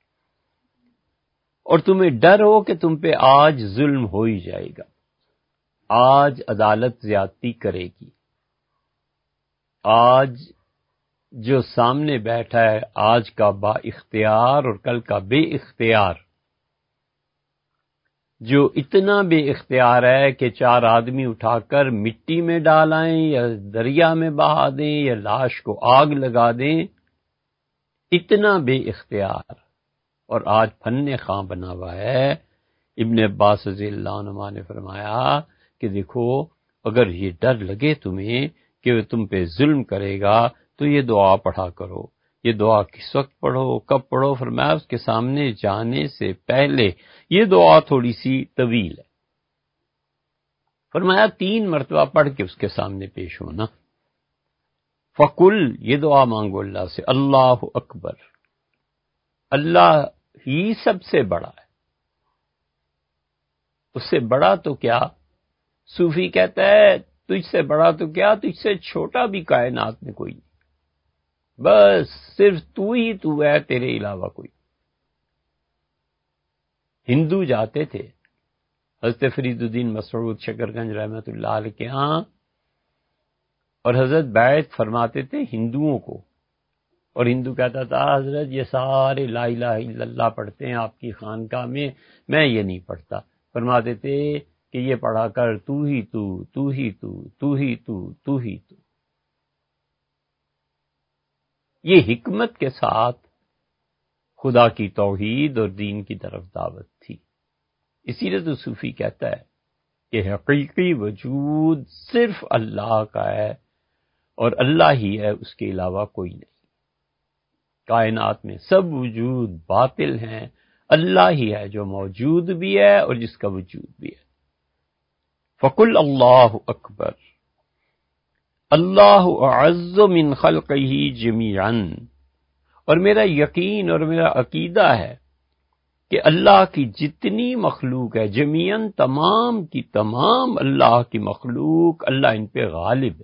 اور تمہیں ڈر ہو کہ تم پہ آج ظلم ہو ہی جائے گا، آج عدالت زیادتی کرے گی، آج جو سامنے بیٹھا ہے آج کا با اختیار اور کل کا بے اختیار، جو اتنا بے اختیار ہے کہ چار آدمی اٹھا کر مٹی میں ڈالائیں یا دریا میں بہا دیں یا لاش کو آگ لگا دیں، اتنا بے اختیار اور آج فن خواں بنا ہوا ہے۔ ابن عباس رضی اللہ عنہ نے فرمایا کہ دیکھو اگر یہ ڈر لگے تمہیں کہ وہ تم پہ ظلم کرے گا تو یہ دعا پڑھا کرو۔ یہ دعا کس وقت پڑھو، کب پڑھو؟ فرمایا اس کے سامنے جانے سے پہلے۔ یہ دعا تھوڑی سی طویل ہے، فرمایا تین مرتبہ پڑھ کے اس کے سامنے پیش ہونا۔ فقل، یہ دعا مانگو اللہ سے، اللہ اکبر، اللہ ہی سب سے بڑا ہے، اس سے بڑا تو کیا، صوفی کہتا ہے تجھ سے بڑا تو کیا، تجھ سے چھوٹا بھی کائنات میں کوئی نہیں، بس صرف تو ہی تو ہے، تیرے علاوہ کوئی۔ ہندو جاتے تھے حضرت فرید الدین مسعود شکرگنج رحمۃ اللہ علیہ کے ہاں، اور حضرت بیعت فرماتے تھے ہندوؤں کو، اور ہندو کہتا تھا حضرت یہ سارے لا الہ الا اللہ پڑھتے ہیں آپ کی خانقاہ میں، میں یہ نہیں پڑھتا۔ فرماتے تھے کہ یہ پڑھا کر تو ہی تو، تو ہی تو، تو ہی تو، تو ہی تو۔ یہ حکمت کے ساتھ خدا کی توحید اور دین کی طرف دعوت تھی۔ اسی لیے تو صوفی کہتا ہے کہ حقیقی وجود صرف اللہ کا ہے اور اللہ ہی ہے، اس کے علاوہ کوئی نہیں۔ کائنات میں سب وجود باطل ہیں، اللہ ہی ہے جو موجود بھی ہے اور جس کا وجود بھی ہے۔ فقل اللہ اکبر، اللہ اعز من خلقہ جمیعا، اور میرا یقین اور میرا عقیدہ ہے کہ اللہ کی جتنی مخلوق ہے، جمیعاً تمام کی تمام اللہ کی مخلوق، اللہ ان پہ غالب ہے،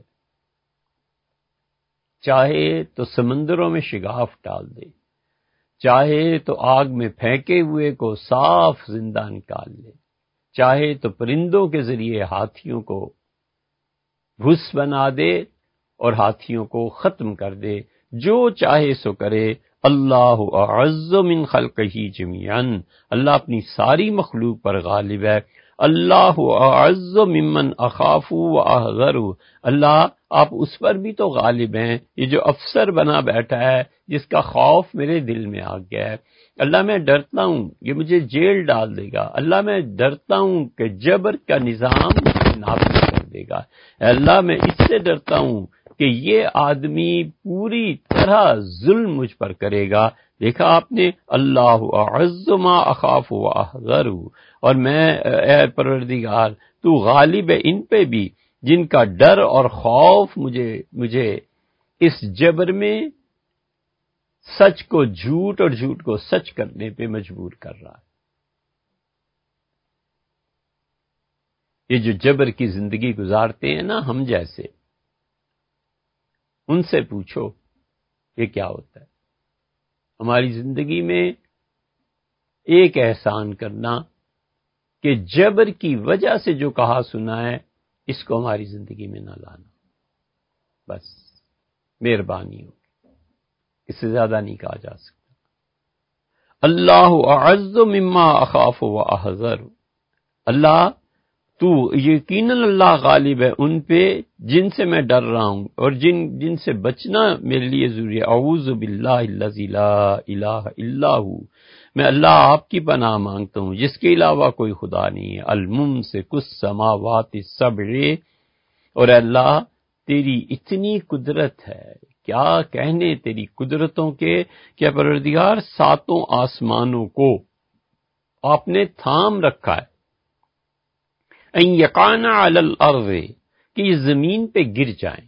چاہے تو سمندروں میں شگاف ڈال دے، چاہے تو آگ میں پھینکے ہوئے کو صاف زندہ نکال لے، چاہے تو پرندوں کے ذریعے ہاتھیوں کو بھس بنا دے اور ہاتھیوں کو ختم کر دے، جو چاہے سو کرے۔ اللہ اعز من خلقہ جمیعاً، اللہ اپنی ساری مخلوق پر غالب ہے۔ اللہ اعز ممن اخاف و احذر، اللہ آپ اس پر بھی تو غالب ہیں، یہ جو افسر بنا بیٹھا ہے جس کا خوف میرے دل میں آ گیا ہے، اللہ میں ڈرتا ہوں یہ مجھے جیل ڈال دے گا، اللہ میں ڈرتا ہوں کہ جبر کا نظام مجھے نافذ کر دے گا، اے اللہ میں اس سے ڈرتا ہوں کہ یہ آدمی پوری طرح ظلم مجھ پر کرے گا۔ دیکھا آپ نے، اللہ اعز ما اخاف و احذر، اور میں اے پروردگار تو غالب ہے ان پہ بھی جن کا ڈر اور خوف مجھے مجھے اس جبر میں سچ کو جھوٹ اور جھوٹ کو سچ کرنے پہ مجبور کر رہا ہے۔ یہ جو جبر کی زندگی گزارتے ہیں نا ہم جیسے، ان سے پوچھو یہ کیا ہوتا ہے۔ ہماری زندگی میں ایک احسان کرنا کہ جبر کی وجہ سے جو کہا سنا ہے اس کو ہماری زندگی میں نہ لانا، بس مہربانی ہوگی، اس سے زیادہ نہیں کہا جا سکتا۔ اللہ اعز مما اخاف و احذر، اللہ تو یقیناً اللہ غالب ہے ان پہ جن سے میں ڈر رہا ہوں اور جن جن سے بچنا میرے لیے ضروری ہے۔ اعوذ باللہ الذی لا الہ الا ہو، میں اللہ آپ کی پناہ مانگتا ہوں جس کے علاوہ کوئی خدا نہیں ہے۔ الممسک السماوات السبع، اور اللہ تیری اتنی قدرت ہے، کیا کہنے تیری قدرتوں کے، کیا پروردگار ساتوں آسمانوں کو آپ نے تھام رکھا ہے، ان یقعن علی الارض، کہ یہ زمین پہ گر جائیں،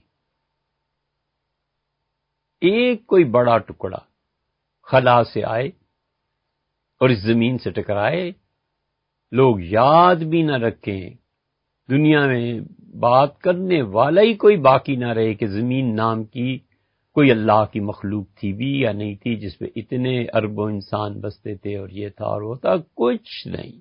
ایک کوئی بڑا ٹکڑا خلا سے آئے اور اس زمین سے ٹکرائے، لوگ یاد بھی نہ رکھیں، دنیا میں بات کرنے والا ہی کوئی باقی نہ رہے کہ زمین نام کی کوئی اللہ کی مخلوق تھی بھی یا نہیں تھی جس پہ اتنے اربوں انسان بستے تھے اور یہ تھا اور وہ تھا، کچھ نہیں۔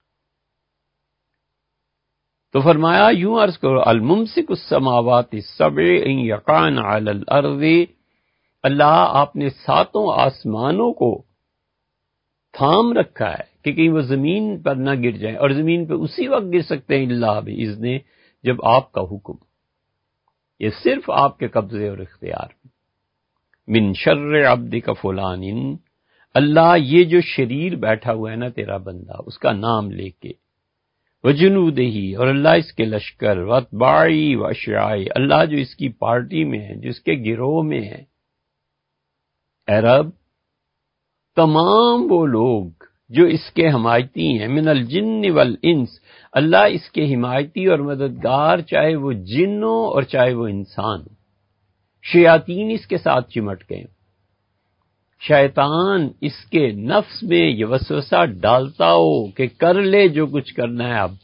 تو فرمایا یوں عرض کرو، الممسک السماوات السبع ان یقعن علی الارض، اللہ آپ نے ساتوں آسمانوں کو تھام رکھا ہے کہ کہیں وہ زمین پر نہ گر جائیں، اور زمین پہ اسی وقت گر سکتے ہیں اللہ باذن، جب آپ کا حکم، یہ صرف آپ کے قبضے اور اختیار میں۔ من شر عبدک فلان، اللہ یہ جو شریر بیٹھا ہوا ہے نا تیرا بندہ، اس کا نام لے کے، وجنودہ، اور اللہ اس کے لشکر، واتباعی واشیاعی، اللہ جو اس کی پارٹی میں ہے، جو اس کے گروہ میں ہے۔ اے رب، تمام وہ لوگ جو اس کے حمایتی ہیں، من الجن والانس، اللہ اس کے حمایتی اور مددگار، چاہے وہ جن ہو اور چاہے وہ انسان ہو، شیاطین اس کے ساتھ چمٹ گئے، شیطان اس کے نفس میں یہ وسوسہ ڈالتا ہو کہ کر لے جو کچھ کرنا ہے۔ اب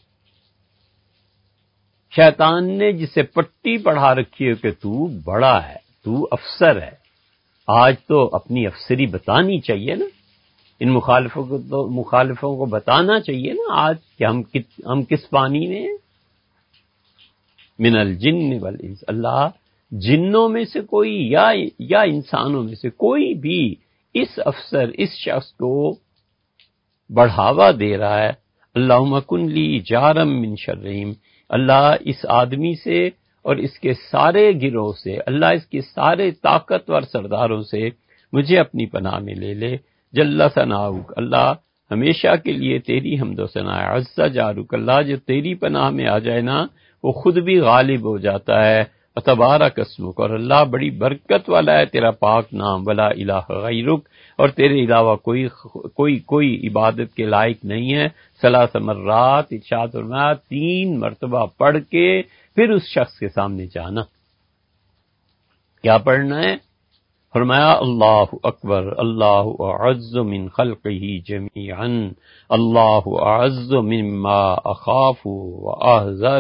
شیطان نے جسے پٹی پڑھا رکھی ہے کہ تو بڑا ہے، تو افسر ہے، آج تو اپنی افسری بتانی چاہیے نا، ان مخالفوں کو تو مخالفوں کو بتانا چاہیے نا آج کہ ہم کت ہم کس پانی میں ہیں۔ من الجن والانس، اللہ جنوں میں سے کوئی یا یا انسانوں میں سے کوئی بھی اس افسر، اس شخص کو بڑھاوا دے رہا ہے، اللہم کن لی جارم من شرہم، اللہ اس آدمی سے اور اس کے سارے گروہ سے، اللہ اس کے سارے طاقتور سرداروں سے مجھے اپنی پناہ میں لے لے۔ جل ثناؤک، اللہ ہمیشہ کے لیے تیری حمد و ثنا ہے، عز جارک، اللہ جو تیری پناہ میں آ جائے نا وہ خود بھی غالب ہو جاتا ہے، تبارک اسمک، اور اللہ بڑی برکت والا ہے تیرا پاک نام، ولا الہ غیرک، اور تیرے علاوہ کوئی کوئی کوئی عبادت کے لائق نہیں ہے۔ ثلاث مرات ارشاد فرمایا، تین مرتبہ پڑھ کے پھر اس شخص کے سامنے جانا۔ کیا پڑھنا ہے؟ فرمایا اللہ اکبر، اللہ اعز من خلقہ جمیعا، اللہ اعز مما اخاف واحذر،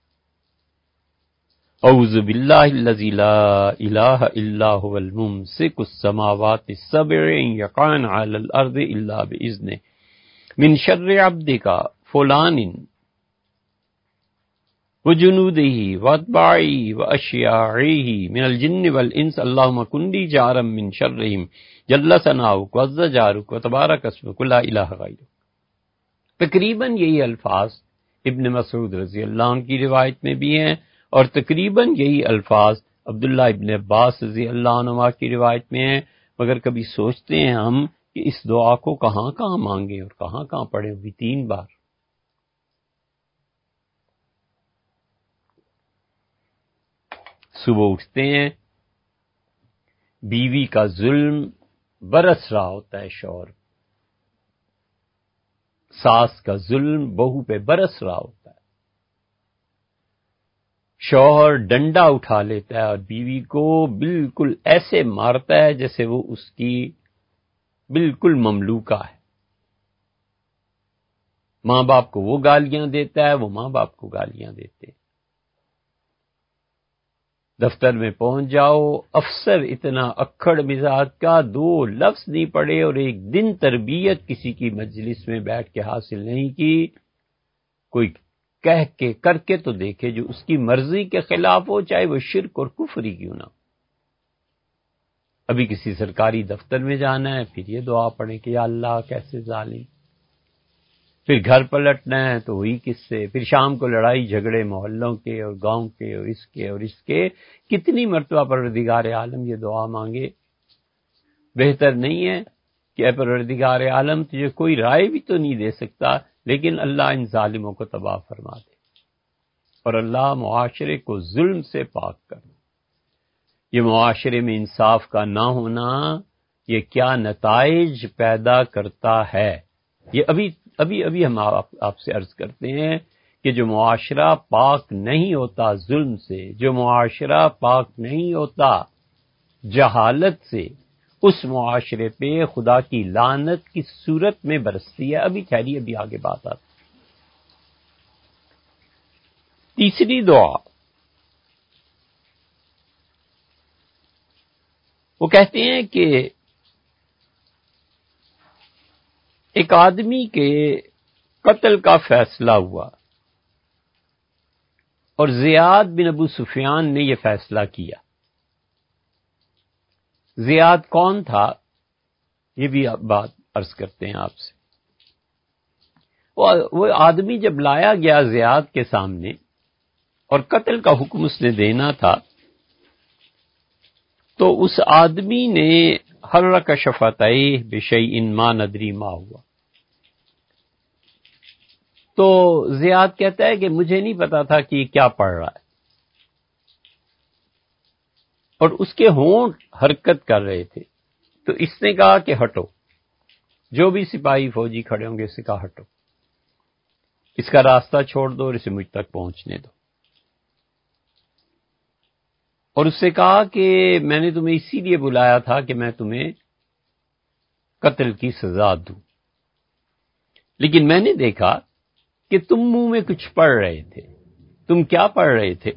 اعوذ باللہ الذی لا الہ الا هو الممسک السماوات السبع ان یقعن علی الارض الا باذنہ، من شر عبدک فلان وجنودہ واتباعہ واشیاعہ من الجن والانس، اللہم کن لی جارا من شرہم، جل ثناؤک وعز جارک وتبارک اسمک لا الہ غیرک۔ تقریباً یہی الفاظ ابن مسعود رضی اللہ عنہ کی روایت میں بھی ہیں، اور تقریباً یہی الفاظ عبداللہ ابن عباس رضی اللہ عنہ کی روایت میں ہیں، مگر کبھی سوچتے ہیں ہم کہ اس دعا کو کہاں کہاں مانگیں اور کہاں کہاں پڑھیں، بھی تین بار۔ صبح اٹھتے ہیں، بیوی کا ظلم برس رہا ہوتا ہے، شوہر، ساس کا ظلم بہو پہ برس رہا ہوتا ہے، شوہر ڈنڈا اٹھا لیتا ہے اور بیوی کو بالکل ایسے مارتا ہے جیسے وہ اس کی بالکل مملوکہ ہے. ماں باپ کو وہ گالیاں دیتا ہے، وہ ماں باپ کو گالیاں دیتے ہیں. دفتر میں پہنچ جاؤ، افسر اتنا اکھڑ مزاج کا، دو لفظ نہیں پڑے اور ایک دن تربیت کسی کی مجلس میں بیٹھ کے حاصل نہیں کی، کوئی کہہ کے کر کے تو دیکھے جو اس کی مرضی کے خلاف ہو، چاہے وہ شرک اور کفر ہی کیوں نہ. ابھی کسی سرکاری دفتر میں جانا ہے، پھر یہ دعا پڑھیں کہ یا اللہ کیسے ظالم. پھر گھر پلٹنا ہے تو وہی کس سے، پھر شام کو لڑائی جھگڑے محلوں کے اور گاؤں کے اور اس کے اور اس کے. کتنی مرتبہ پروردگار عالم یہ دعا مانگے؟ بہتر نہیں ہے کہ اے پروردگار عالم تجھے کوئی رائے بھی تو نہیں دے سکتا، لیکن اللہ ان ظالموں کو تباہ فرما دے اور اللہ معاشرے کو ظلم سے پاک کر. یہ معاشرے میں انصاف کا نہ ہونا یہ کیا نتائج پیدا کرتا ہے. یہ ابھی ابھی ابھی ہم آپ, آپ سے عرض کرتے ہیں کہ جو معاشرہ پاک نہیں ہوتا ظلم سے، جو معاشرہ پاک نہیں ہوتا جہالت سے، اس معاشرے پہ خدا کی لعنت کی صورت میں برستی ہے. ابھی ٹھہری، ابھی آگے بات آتی. تیسری دعا وہ کہتے ہیں کہ ایک آدمی کے قتل کا فیصلہ ہوا اور زیاد بن ابو سفیان نے یہ فیصلہ کیا. زیاد کون تھا یہ بھی بات عرض کرتے ہیں آپ سے. وہ آدمی جب لایا گیا زیاد کے سامنے اور قتل کا حکم اس نے دینا تھا تو اس آدمی نے حرک شفتیہ بشیء ما ندری ما ہوا. تو زیاد کہتا ہے کہ مجھے نہیں پتا تھا کہ یہ کیا پڑھ رہا ہے، اور اس کے ہونٹ حرکت کر رہے تھے. تو اس نے کہا کہ ہٹو، جو بھی سپاہی فوجی کھڑے ہوں گے اس سے کہا ہٹو، اس کا راستہ چھوڑ دو اور اسے مجھ تک پہنچنے دو. اور اس سے کہا کہ میں نے تمہیں اسی لیے بلایا تھا کہ میں تمہیں قتل کی سزا دوں، لیکن میں نے دیکھا کہ تم منہ میں کچھ پڑھ رہے تھے. تم کیا پڑھ رہے تھے؟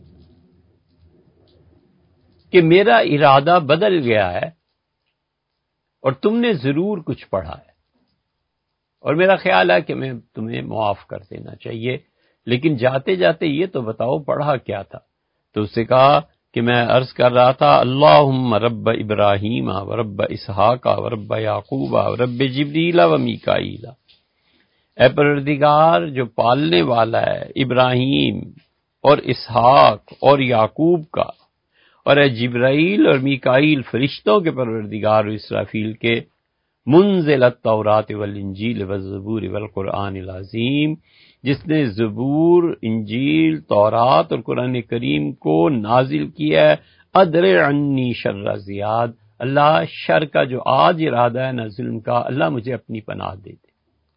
کہ میرا ارادہ بدل گیا ہے اور تم نے ضرور کچھ پڑھا ہے، اور میرا خیال ہے کہ میں تمہیں معاف کر دینا چاہیے، لیکن جاتے جاتے یہ تو بتاؤ پڑھا کیا تھا؟ تو اس سے کہا کہ میں عرض کر رہا تھا اللہم رب ابراہیم و رب اسحاق و رب یعقوب و رب جبریل و میکائیل. اے پروردگار جو پالنے والا ہے ابراہیم اور اسحاق اور یعقوب کا، اور اے جبرائیل اور میکائیل فرشتوں کے پروردگار و اسرافیل کے، منزل التوراۃ والانجیل والزبور والقرآن العظیم، جس نے زبور، انجیل، تورات اور قرآن کریم کو نازل کیا ہے. ادر عنی شر زیاد، اللہ شر کا جو آج ارادہ ہے نہ ظلم کا، اللہ مجھے اپنی پناہ دے دے.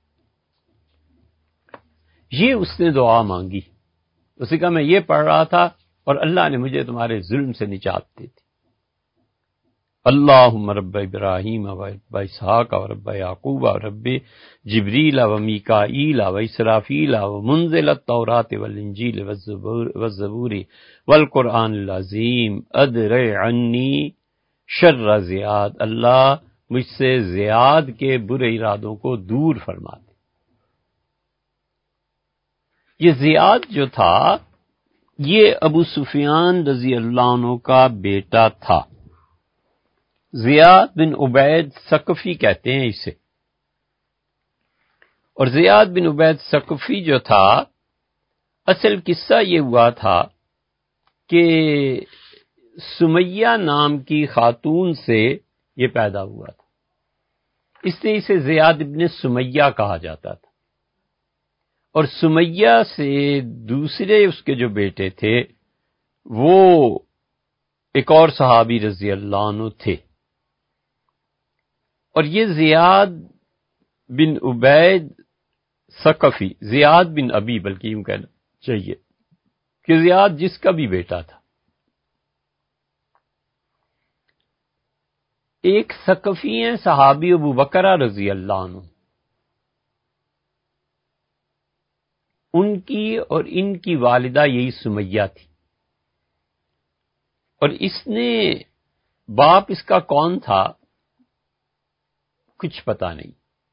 یہ اس نے دعا مانگی. اس نے کہا میں یہ پڑھ رہا تھا اور اللہ نے مجھے تمہارے ظلم سے نجات دی تھی. اللہم رب ابراہیم و رب اسحاق و رب یعقوب و رب جبریل و میکائیل و اسرافیل و منزل التوراۃ والانجیل والزبور والقرآن العظیم ادرع عنی شر زیاد، اللہ مجھ سے زیاد کے برے ارادوں کو دور فرما دے. یہ زیاد جو تھا یہ ابو سفیان رضی اللہ عنہ کا بیٹا تھا. زیاد بن عبید ثقفی کہتے ہیں اسے. اور زیاد بن عبید ثقفی جو تھا، اصل قصہ یہ ہوا تھا کہ سمیہ نام کی خاتون سے یہ پیدا ہوا تھا، اس لیے اسے زیاد ابن سمیہ کہا جاتا تھا. اور سمیہ سے دوسرے اس کے جو بیٹے تھے وہ ایک اور صحابی رضی اللہ عنہ تھے. اور یہ زیاد بن عبید ثقفی، زیاد بن ابی بلکہ یوں کہنا چاہیے، کہ زیاد جس کا بھی بیٹا تھا، ایک ثقفی ہیں صحابی ابو بکر رضی اللہ عنہ، ان کی اور ان کی والدہ یہی سمیہ تھی، اور اس نے باپ اس کا کون تھا کچھ پتہ نہیں،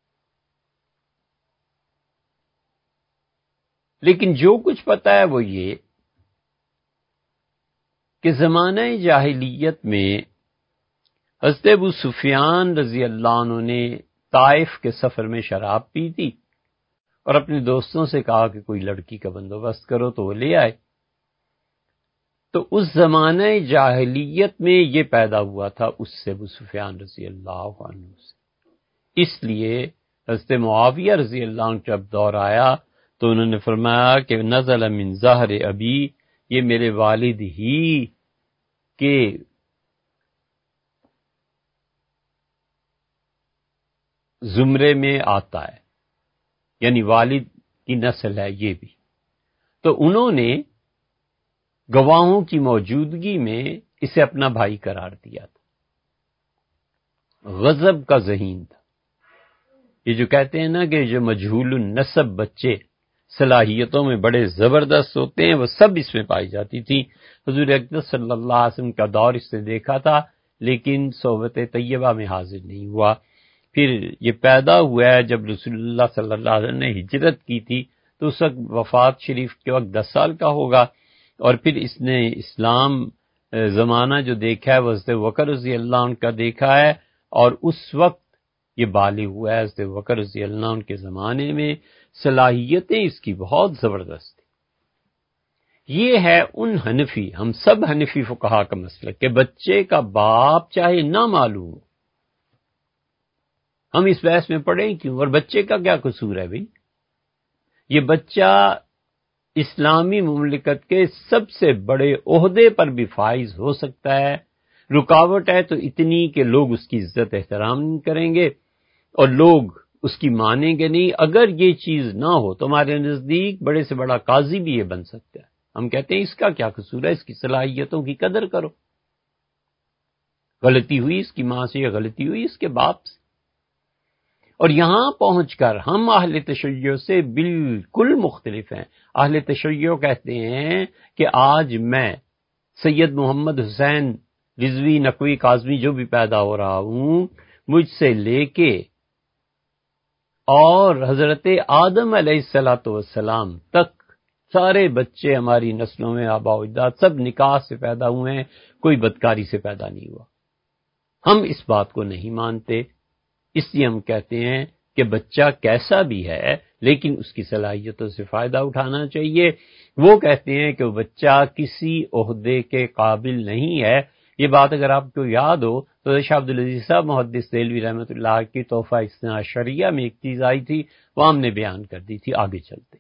لیکن جو کچھ پتہ ہے وہ یہ کہ زمانہ جاہلیت میں حضرت ابو سفیان رضی اللہ عنہ نے طائف کے سفر میں شراب پی تھی اور اپنے دوستوں سے کہا کہ کوئی لڑکی کا بندوبست کرو، تو وہ لے آئے۔ تو اس زمانہ جاہلیت میں یہ پیدا ہوا تھا اس سے ابو سفیان رضی اللہ عنہ سے، اس لیے حضرت معاویہ رضی اللہ عنہ جب دور آیا تو انہوں نے فرمایا کہ نزل من ظہر ابی، یہ میرے والد ہی کے زمرے میں آتا ہے، یعنی والد کی نسل ہے یہ بھی۔ تو انہوں نے گواہوں کی موجودگی میں اسے اپنا بھائی قرار دیا تھا، غضب کا ذہین تھا۔ یہ جو کہتے ہیں نا کہ جو مجہول النسب بچے صلاحیتوں میں بڑے زبردست ہوتے ہیں، وہ سب اس میں پائی جاتی تھی۔ حضور اقدس صلی اللہ علیہ وسلم کا دور اس نے دیکھا تھا، لیکن صحبت طیبہ میں حاضر نہیں ہوا۔ پھر یہ پیدا ہوا ہے جب رسول اللہ صلی اللہ علیہ وسلم نے ہجرت کی تھی، تو اس وقت وفات شریف کے وقت دس سال کا ہوگا، اور پھر اس نے اسلام زمانہ جو دیکھا ہے وہ حضرت بکر رضی اللہ عنہ کا دیکھا ہے، اور اس وقت یہ بالغ ہوا ہے۔ حضرت بکر رضی اللہ عنہ کے زمانے میں صلاحیتیں اس کی بہت زبردست تھی۔ یہ ہے ان حنفی، ہم سب حنفی فقہا کا مسئلہ کہ بچے کا باپ چاہے نہ معلوم ہو، ہم اس بحث میں پڑھیں کیوں، اور بچے کا کیا قصور ہے بھئی؟ یہ بچہ اسلامی مملکت کے سب سے بڑے عہدے پر بھی فائز ہو سکتا ہے، رکاوٹ ہے تو اتنی کہ لوگ اس کی عزت احترام نہیں کریں گے اور لوگ اس کی مانیں گے نہیں۔ اگر یہ چیز نہ ہو تو ہمارے نزدیک بڑے سے بڑا قاضی بھی یہ بن سکتا ہے۔ ہم کہتے ہیں اس کا کیا قصور ہے، اس کی صلاحیتوں کی قدر کرو، غلطی ہوئی اس کی ماں سے یا غلطی ہوئی اس کے باپ سے۔ اور یہاں پہنچ کر ہم اہل تشیع سے بالکل مختلف ہیں۔ اہل تشیع کہتے ہیں کہ آج میں سید محمد حسین رضوی نقوی کاظمی جو بھی پیدا ہو رہا ہوں، مجھ سے لے کے اور حضرت آدم علیہ الصلوۃ والسلام تک سارے بچے ہماری نسلوں میں آباء و اجداد سب نکاح سے پیدا ہوئے ہیں، کوئی بدکاری سے پیدا نہیں ہوا۔ ہم اس بات کو نہیں مانتے، اس لیے ہم کہتے ہیں کہ بچہ کیسا بھی ہے لیکن اس کی صلاحیتوں سے فائدہ اٹھانا چاہیے۔ وہ کہتے ہیں کہ وہ بچہ کسی عہدے کے قابل نہیں ہے۔ یہ بات اگر آپ کو یاد ہو تو شاہ عبدالعزیز صاحب محدث دہلوی رحمۃ اللہ کی تحفہ اثنا عشریہ میں ایک چیز آئی تھی، وہ ہم نے بیان کر دی تھی آگے چلتے۔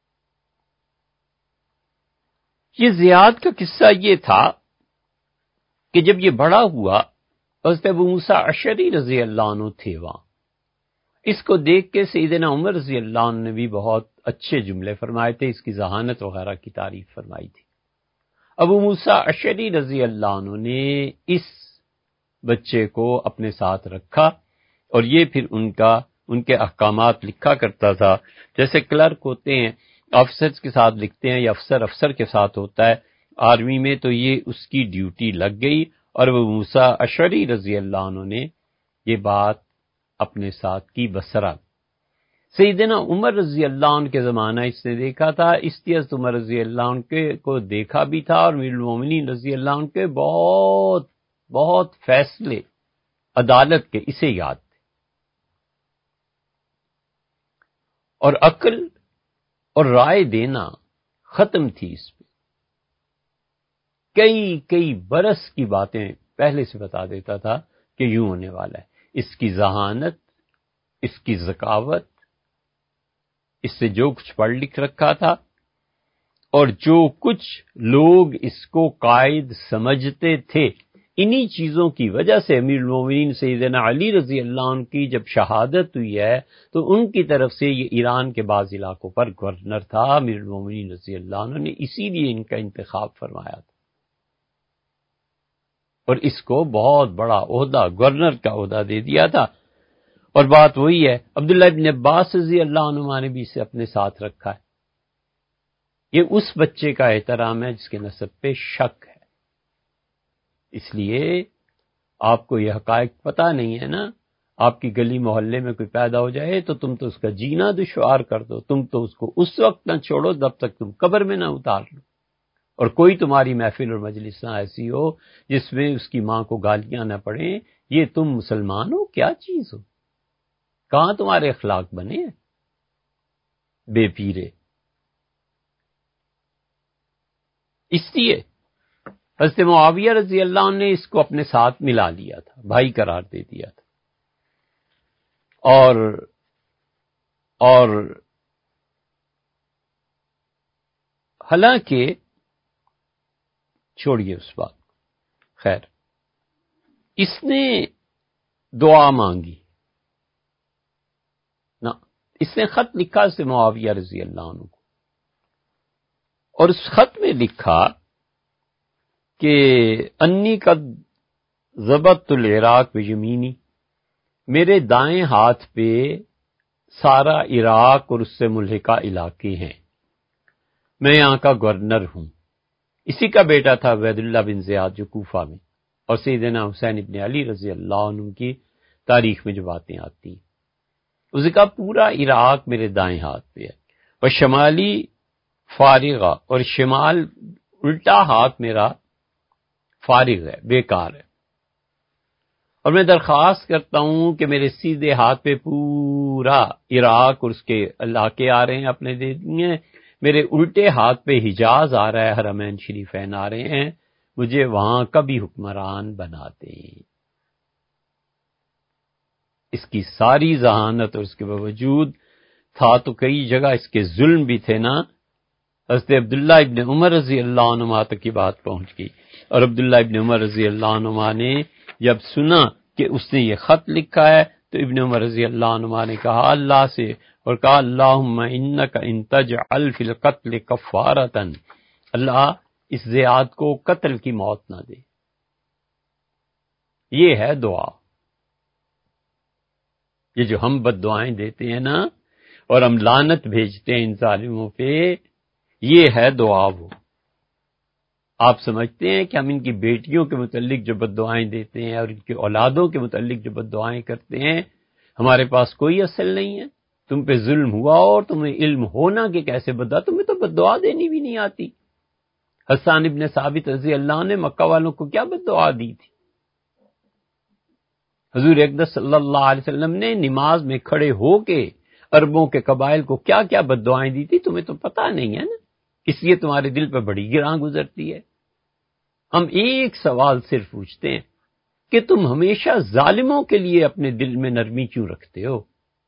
یہ زیاد کا قصہ یہ تھا کہ جب یہ بڑا ہوا، حضرت ابو موسیٰ اشعری رضی اللہ عنہ تھے وہاں۔ اس کو دیکھ کے سیدنا عمر رضی اللہ عنہ نے بھی بہت اچھے جملے فرمائے تھے، اس کی ذہانت وغیرہ کی تعریف فرمائی تھی۔ ابو موسیٰ اشعری رضی اللہ عنہ نے اس بچے کو اپنے ساتھ رکھا اور یہ پھر ان کا ان کے احکامات لکھا کرتا تھا۔ جیسے کلرک ہوتے ہیں، آفیسرز کے ساتھ لکھتے ہیں، یا افسر افسر کے ساتھ ہوتا ہے آرمی میں، تو یہ اس کی ڈیوٹی لگ گئی، اور ابو موسیٰ اشعری رضی اللہ عنہ نے یہ بات اپنے ساتھ کی بسرا۔ سیدنا عمر رضی اللہ عنہ کے زمانہ اس نے دیکھا تھا، اس لیے حضرت عمر رضی اللہ عنہ کے کو دیکھا بھی تھا، اور امیر المومنین رضی اللہ عنہ کے بہت بہت فیصلے عدالت کے اسے یاد تھے، اور عقل اور رائے دینا ختم تھی اس پہ۔ کئی کئی برس کی باتیں پہلے سے بتا دیتا تھا کہ یوں ہونے والا ہے۔ اس کی ذہانت، اس کی ذکاوت، اس سے جو کچھ پڑھ لکھ رکھا تھا، اور جو کچھ لوگ اس کو قائد سمجھتے تھے انہی چیزوں کی وجہ سے امیر المومنین سیدنا علی رضی اللہ عنہ کی جب شہادت ہوئی ہے تو ان کی طرف سے یہ ایران کے بعض علاقوں پر گورنر تھا امیر المومنین رضی اللہ عنہ نے، اسی لیے ان کا انتخاب فرمایا تھا اور اس کو بہت بڑا عہدہ، گورنر کا عہدہ دے دیا تھا۔ اور بات وہی ہے، عبداللہ ابن عباس رضی اللہ عنہما نے بھی اسے اپنے ساتھ رکھا ہے۔ یہ اس بچے کا احترام ہے جس کے نسب پہ شک ہے، اس لیے آپ کو یہ حقائق پتہ نہیں ہے نا، آپ کی گلی محلے میں کوئی پیدا ہو جائے تو تم تو اس کا جینا دشوار کر دو، تم تو اس کو اس وقت نہ چھوڑو جب تک تم قبر میں نہ اتار لو، اور کوئی تمہاری محفل اور مجلس نہ ایسی ہو جس میں اس کی ماں کو گالیاں نہ پڑیں۔ یہ تم مسلمان ہو کیا چیز ہو؟ کہاں تمہارے اخلاق بنے ہیں بے پیرے؟ اس لیے حضرت معاویہ رضی اللہ عنہ نے اس کو اپنے ساتھ ملا لیا تھا، بھائی قرار دے دیا تھا، اور اور حالانکہ چھوڑیے اس بات، خیر اس نے دعا مانگی نہ، اس نے خط لکھا سے معاویہ رضی اللہ عنہ کو، اور اس خط میں لکھا کہ انی قد ضبطت العراق بجمینی، میرے دائیں ہاتھ پہ سارا عراق اور اس سے ملحقہ علاقے ہیں، میں یہاں کا گورنر ہوں۔ اسی کا بیٹا تھا عبید اللہ بن زیاد جو کوفہ میں، اور سیدنا حسین ابن علی رضی اللہ عنہ کی تاریخ میں جو باتیں آتی ہیں، اس کا پورا عراق میرے دائیں ہاتھ پہ ہے، اور شمالی فارغہ، اور شمال الٹا ہاتھ میرا فارغ ہے، بیکار ہے، اور میں درخواست کرتا ہوں کہ میرے سیدھے ہاتھ پہ پورا عراق اور اس کے علاقے آ رہے ہیں اپنے دے دیے، میرے الٹے ہاتھ پہ حجاز آ رہا ہے، حرمین شریفین آ رہے ہیں، مجھے وہاں کا بھی حکمران بنا دیں۔ اس کی ساری ذہانت اور اس کے باوجود تھا تو کئی جگہ اس کے ظلم بھی تھے نا، حضرت عبداللہ ابن عمر رضی اللہ عنہما تک کی بات پہنچ گئی، اور عبداللہ ابن عمر رضی اللہ عنہما نے جب سنا کہ اس نے یہ خط لکھا ہے تو ابن عمر رضی اللہ عنہما نے کہا اللہ سے، اور کہا اللہم انک ان تجعل فی القتل کفارۃ، اللہ اس زیاد کو قتل کی موت نہ دے۔ یہ ہے دعا، یہ جو ہم بد دعائیں دیتے ہیں نا اور ہم لعنت بھیجتے ہیں ان ظالموں پہ، یہ ہے دعا۔ وہ آپ سمجھتے ہیں کہ ہم ان کی بیٹیوں کے متعلق جو بد دعائیں دیتے ہیں اور ان کی اولادوں کے متعلق جو بد دعائیں کرتے ہیں ہمارے پاس کوئی اصل نہیں ہے؟ تم پہ ظلم ہوا اور تمہیں علم ہونا کہ کیسے بد دعا، تمہیں تو بد دعا دینی بھی نہیں آتی۔ حسان ابن ثابت رضی اللہ عنہ نے مکہ والوں کو کیا بد دعا دی تھی؟ حضور اقدس صلی اللہ علیہ وسلم نے نماز میں کھڑے ہو کے عربوں کے قبائل کو کیا کیا بد دعائیں دی تھی، تمہیں تو پتہ نہیں ہے نا، اس لیے تمہارے دل پہ بڑی گراں گزرتی ہے۔ ہم ایک سوال صرف پوچھتے ہیں کہ تم ہمیشہ ظالموں کے لیے اپنے دل میں نرمی کیوں رکھتے ہو؟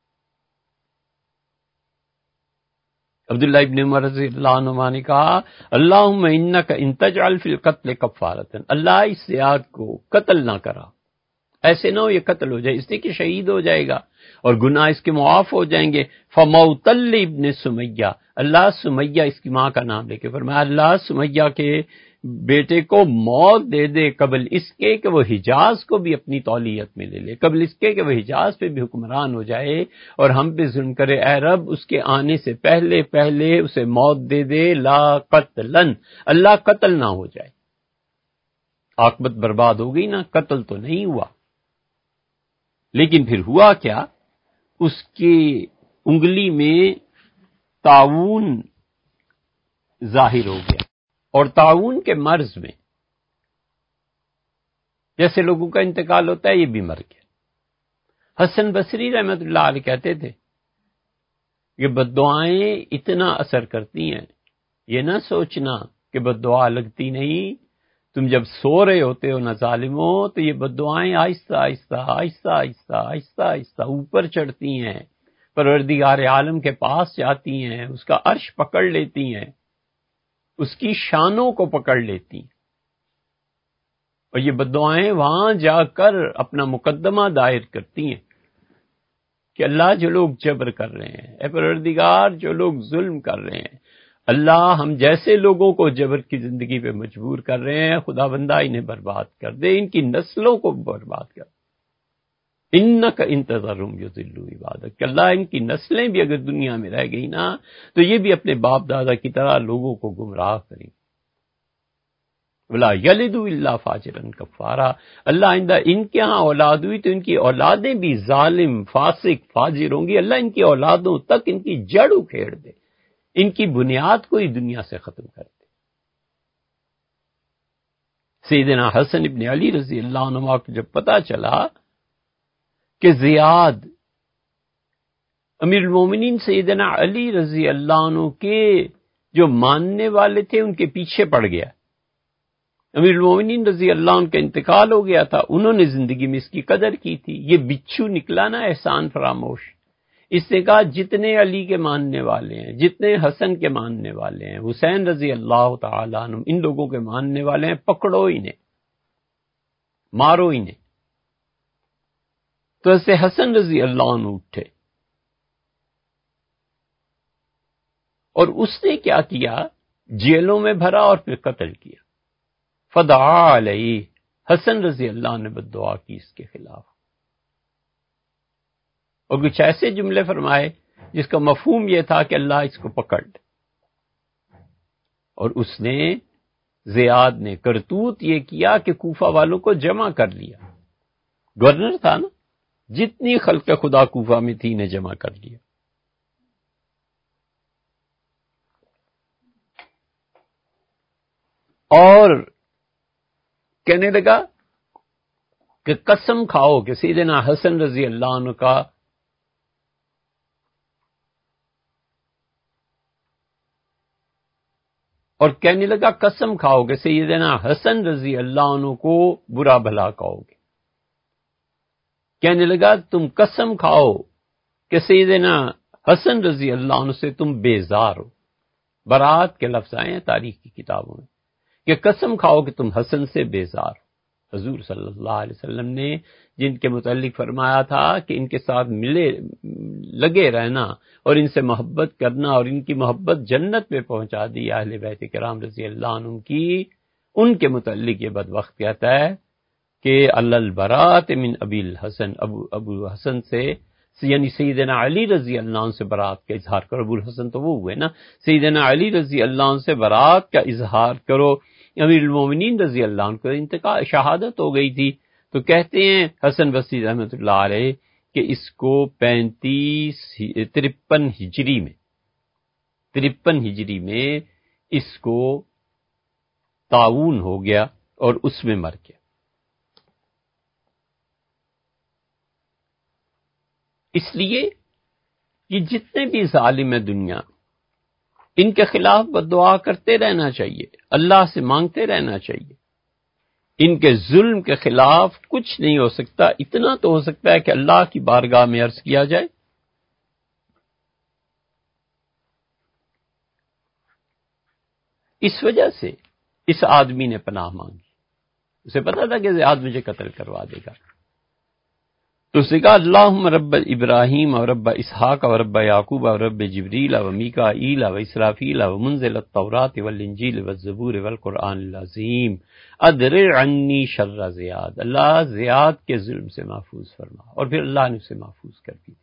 عبداللہ ابن عمر رضی اللہ عنہ نے کہا اللہم انک ان تجعل فی القتل کفارۃ، اللہ اس زیاد کو قتل نہ کرا، ایسے نہ ہو یہ قتل ہو جائے، اس لیے کہ شہید ہو جائے گا اور گناہ اس کے معاف ہو جائیں گے۔ فموتل ابن سمیہ، اللہ سمیہ اس کی ماں کا نام لے کے فرمایا اللہ سمیہ کے بیٹے کو موت دے دے قبل اس کے کہ وہ حجاز کو بھی اپنی تولیت میں لے لے، قبل اس کے کہ وہ حجاز پہ بھی حکمران ہو جائے اور ہم پہ ظلم کرے، اے رب اس کے آنے سے پہلے پہلے اسے موت دے دے، لا قتلن، اللہ قتل نہ ہو جائے۔ عاقبت برباد ہو گئی نا، قتل تو نہیں ہوا، لیکن پھر ہوا کیا، اس کی انگلی میں طاعون ظاہر ہو گیا، اور طاعون کے مرض میں جیسے لوگوں کا انتقال ہوتا ہے یہ بھی مر گیا۔ حسن بصری رحمت اللہ علیہ کہتے تھے کہ بد دعائیں اتنا اثر کرتی ہیں، یہ نہ سوچنا کہ بد دعا لگتی نہیں، تم جب سو رہے ہوتے ہو نہ ظالموں تو یہ بد دعائیں آہستہ آہستہ آہستہ آہستہ آہستہ آہستہ اوپر چڑھتی ہیں، پروردگار عالم کے پاس جاتی ہیں، اس کا عرش پکڑ لیتی ہیں، اس کی شانوں کو پکڑ لیتی ہیں۔ اور یہ بددعائیں وہاں جا کر اپنا مقدمہ دائر کرتی ہیں کہ اللہ جو لوگ جبر کر رہے ہیں، اے پروردگار جو لوگ ظلم کر رہے ہیں، اللہ ہم جیسے لوگوں کو جبر کی زندگی پہ مجبور کر رہے ہیں، خدا بندہ انہیں برباد کر دے، ان کی نسلوں کو برباد کر دے۔ انک انتظرهم یضلوا عبادک، کہ اللہ ان کی نسلیں بھی اگر دنیا میں رہ گئی نا تو یہ بھی اپنے باپ دادا کی طرح لوگوں کو گمراہ کریں گے۔ ولا یلدوا الا فاجرا کفارا، اللہ آئندہ ان کے ہاں اولاد ہوئی تو ان کی اولادیں بھی ظالم، فاسق، فاجر ہوں گی، اللہ ان کی اولادوں تک ان کی جڑ اکھیڑ دے، ان کی بنیاد کو ہی دنیا سے ختم کر دے۔ سیدنا حسن ابن علی رضی اللہ عنہ کو جب پتہ چلا کہ زیاد امیر المومنین سیدنا علی رضی اللہ عنہ کے جو ماننے والے تھے ان کے پیچھے پڑ گیا، امیر المومنین رضی اللہ عنہ کا انتقال ہو گیا تھا، انہوں نے زندگی میں اس کی قدر کی تھی، یہ بچھو نکلا نا احسان فراموش، اس نے کہا جتنے علی کے ماننے والے ہیں، جتنے حسن کے ماننے والے ہیں، حسین رضی اللہ تعالی عنہ ان لوگوں کے ماننے والے ہیں، پکڑو انہیں، مارو انہیں۔ تو ایسے حسن رضی اللہ عنہ اٹھے اور اس نے کیا کیا، جیلوں میں بھرا اور پھر قتل کیا۔ فدعا علیہ، حسن رضی اللہ عنہ نے بددعا کی اس کے خلاف، اور کچھ ایسے جملے فرمائے جس کا مفہوم یہ تھا کہ اللہ اس کو پکڑ لے۔ اور اس نے زیاد نے کرتوت یہ کیا کہ کوفہ والوں کو جمع کر لیا، گورنر تھا نا، جتنی خلق خدا کوفہ میں تھی نے جمع کر لیا۔ اور کہنے لگا کہ قسم کھاؤ کہ سیدنا حسن رضی اللہ عنہ کا اور کہنے لگا قسم کھاؤ کہ سیدنا حسن رضی اللہ عنہ کو برا بھلا کہو گے، کہنے لگا تم قسم کھاؤ کہ سیدنا حسن رضی اللہ عنہ سے تم بیزار ہو۔ برات کے لفظ آئے ہیں تاریخ کی کتابوں میں کہ قسم کھاؤ کہ تم حسن سے بیزار ہو۔ حضور صلی اللہ علیہ وسلم نے جن کے متعلق فرمایا تھا کہ ان کے ساتھ ملے لگے رہنا اور ان سے محبت کرنا اور ان کی محبت جنت میں پہنچا دی اہل بیت کرام رضی اللہ عنہ کی، ان کے متعلق یہ بدبخت کہتا ہے کہ البراءۃ من ابی الحسن، ابو ابو حسن سے یعنی سیدنا علی رضی اللہ عنہ سے برات کا اظہار کرو۔ ابو الحسن تو وہ ہوئے نا، سیدنا علی رضی اللہ عنہ سے برات کا اظہار کرو۔ امیر المومنین رضی اللہ عنہ کو انتقال شہادت ہو گئی تھی، تو کہتے ہیں حسن بصری رحمۃ اللہ علیہ کہ اس کو پینتیس ترپن ہجری میں ترپن ہجری میں اس کو طاعون ہو گیا اور اس میں مر گیا۔ اس لیے یہ جتنے بھی ظالم ہیں دنیا، ان کے خلاف بددعا کرتے رہنا چاہیے، اللہ سے مانگتے رہنا چاہیے۔ ان کے ظلم کے خلاف کچھ نہیں ہو سکتا، اتنا تو ہو سکتا ہے کہ اللہ کی بارگاہ میں عرض کیا جائے اس وجہ سے اس آدمی نے پناہ مانگی، اسے پتا تھا کہ زیاد مجھے قتل کروا دے گا، تو اس نے کہا اللہم رب ابراہیم اور رب اسحاق اور رب یعقوب اور رب جبریل و میکائیل و اسرافیل و منزل التوراۃ والانجیل والزبور والقرآن العظیم ادرع عنی شر زیاد، اللہ زیاد کے ظلم سے محفوظ فرما، اور پھر اللہ نے اسے محفوظ کر دیا۔